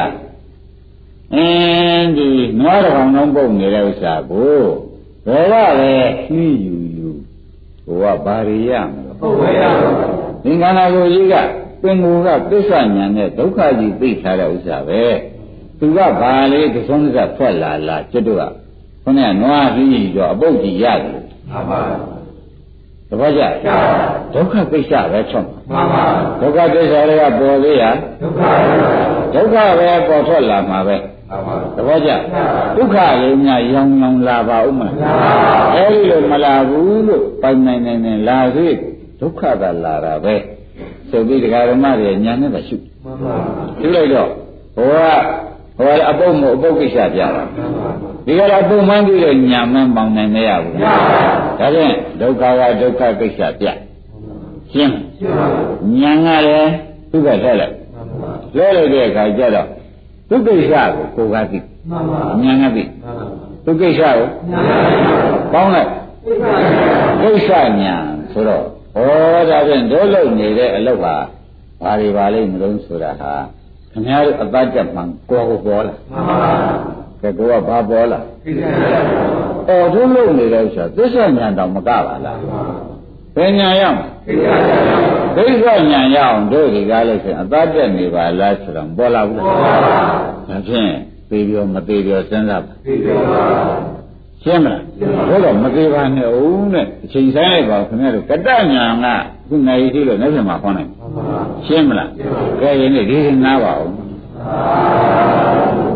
ဒီနွားတစ်ကောင်လုံးပုတ်နေတဲ့ဥစ္စာကိုဘယ်ကပဲရှိယူဟိုကဘာတွေရမလို့ဟုတ်ပါရဲ့ဒီခန္ဓာကိုယ်ကြီးကပင်ကိုယ်ကသစ္စာဉာဏ်နဲ့ဒုက္ခကြီးသိထားတဲ့ဥစ္စာပဲသူကဘာလေးသုံးစက်ထွက်လာကျွတ်တော့ခေါင်းကနွားပြီးတော့အပုတ်ကြီးရတယ်မှန်ပါတပည့်ကြဒုက္ခကိစ္စပဲဆုံးမှန်ပါဒုက္ခကိစ္စတွေကပေါ်သေးရဒုက္ခပဲပေါ်ထွက်လာမှာပဲသဘောကျဒုက္ခလေးများရောင်ရောင်လာပါဦးမလားအဲဒီလိုမလာဘူးလို့ပိုင်နိုင်နေလာသေးဒုက္ခကလာတာပဲဆိုပြီးတရားဓမ္မတွေညာနဲ့ပဲရှုရှုလိုက်တော့ဟိုကအပုပ်မို့အပုပ်ကိစ္စပြတာဒီကတော့ပုံမှန်ပြီးတော့ညာမှန်းပေါင်နိုင်မရဘူးဒါဖြင့်ဒုက္ခကဒုက္ခကိစ္စပြရှင်းညာကလည်းသူကထဲလိုက်တဲ့အခါကျတော့သူကိစ္စကိုကိုယ်ကသိညာကသိသူကိစ္စကိုပေါင်းလိုက်ကိစ္စညာဆိုတော့ဒါဖြင့်ဒုလုံနေတဲ့အလုပ်ဟာဘာတွေပါလိမ့်မလို့ဆိုတာဟာခင်ဗျားတို့အပတ်တက်မှန်ကိုယ်ပေါ်လာကဲကိုကဘာပေါ်လာဒုလုံနေတဲ့ဥစ္စာသစ္စာညာတော့မကပါလားဘယ်ညာရအောင်ဒိဋ္ဌိညာရအောင်တို့ဒီကားလို့ဆိုရင်အပတ်တက်နေပါလားဆိုတော့ပေါ်လာဘူးဒါဖြင့်သေပြောမသေးပြောစဉ်းစားပါသေပြောပါရှင်းမလားဘယ်တော့မသေးပါနဲ့ဦးနဲ့အချိန်ဆိုင်လိုက်ပါခင်ဗျားတို့ကတ္တညာကခုနိုင်သေးလို့လက်ပြန်မှာခေါင်းနိုင်ရှင်းမလားကဲရင်ဒီနားပါဦး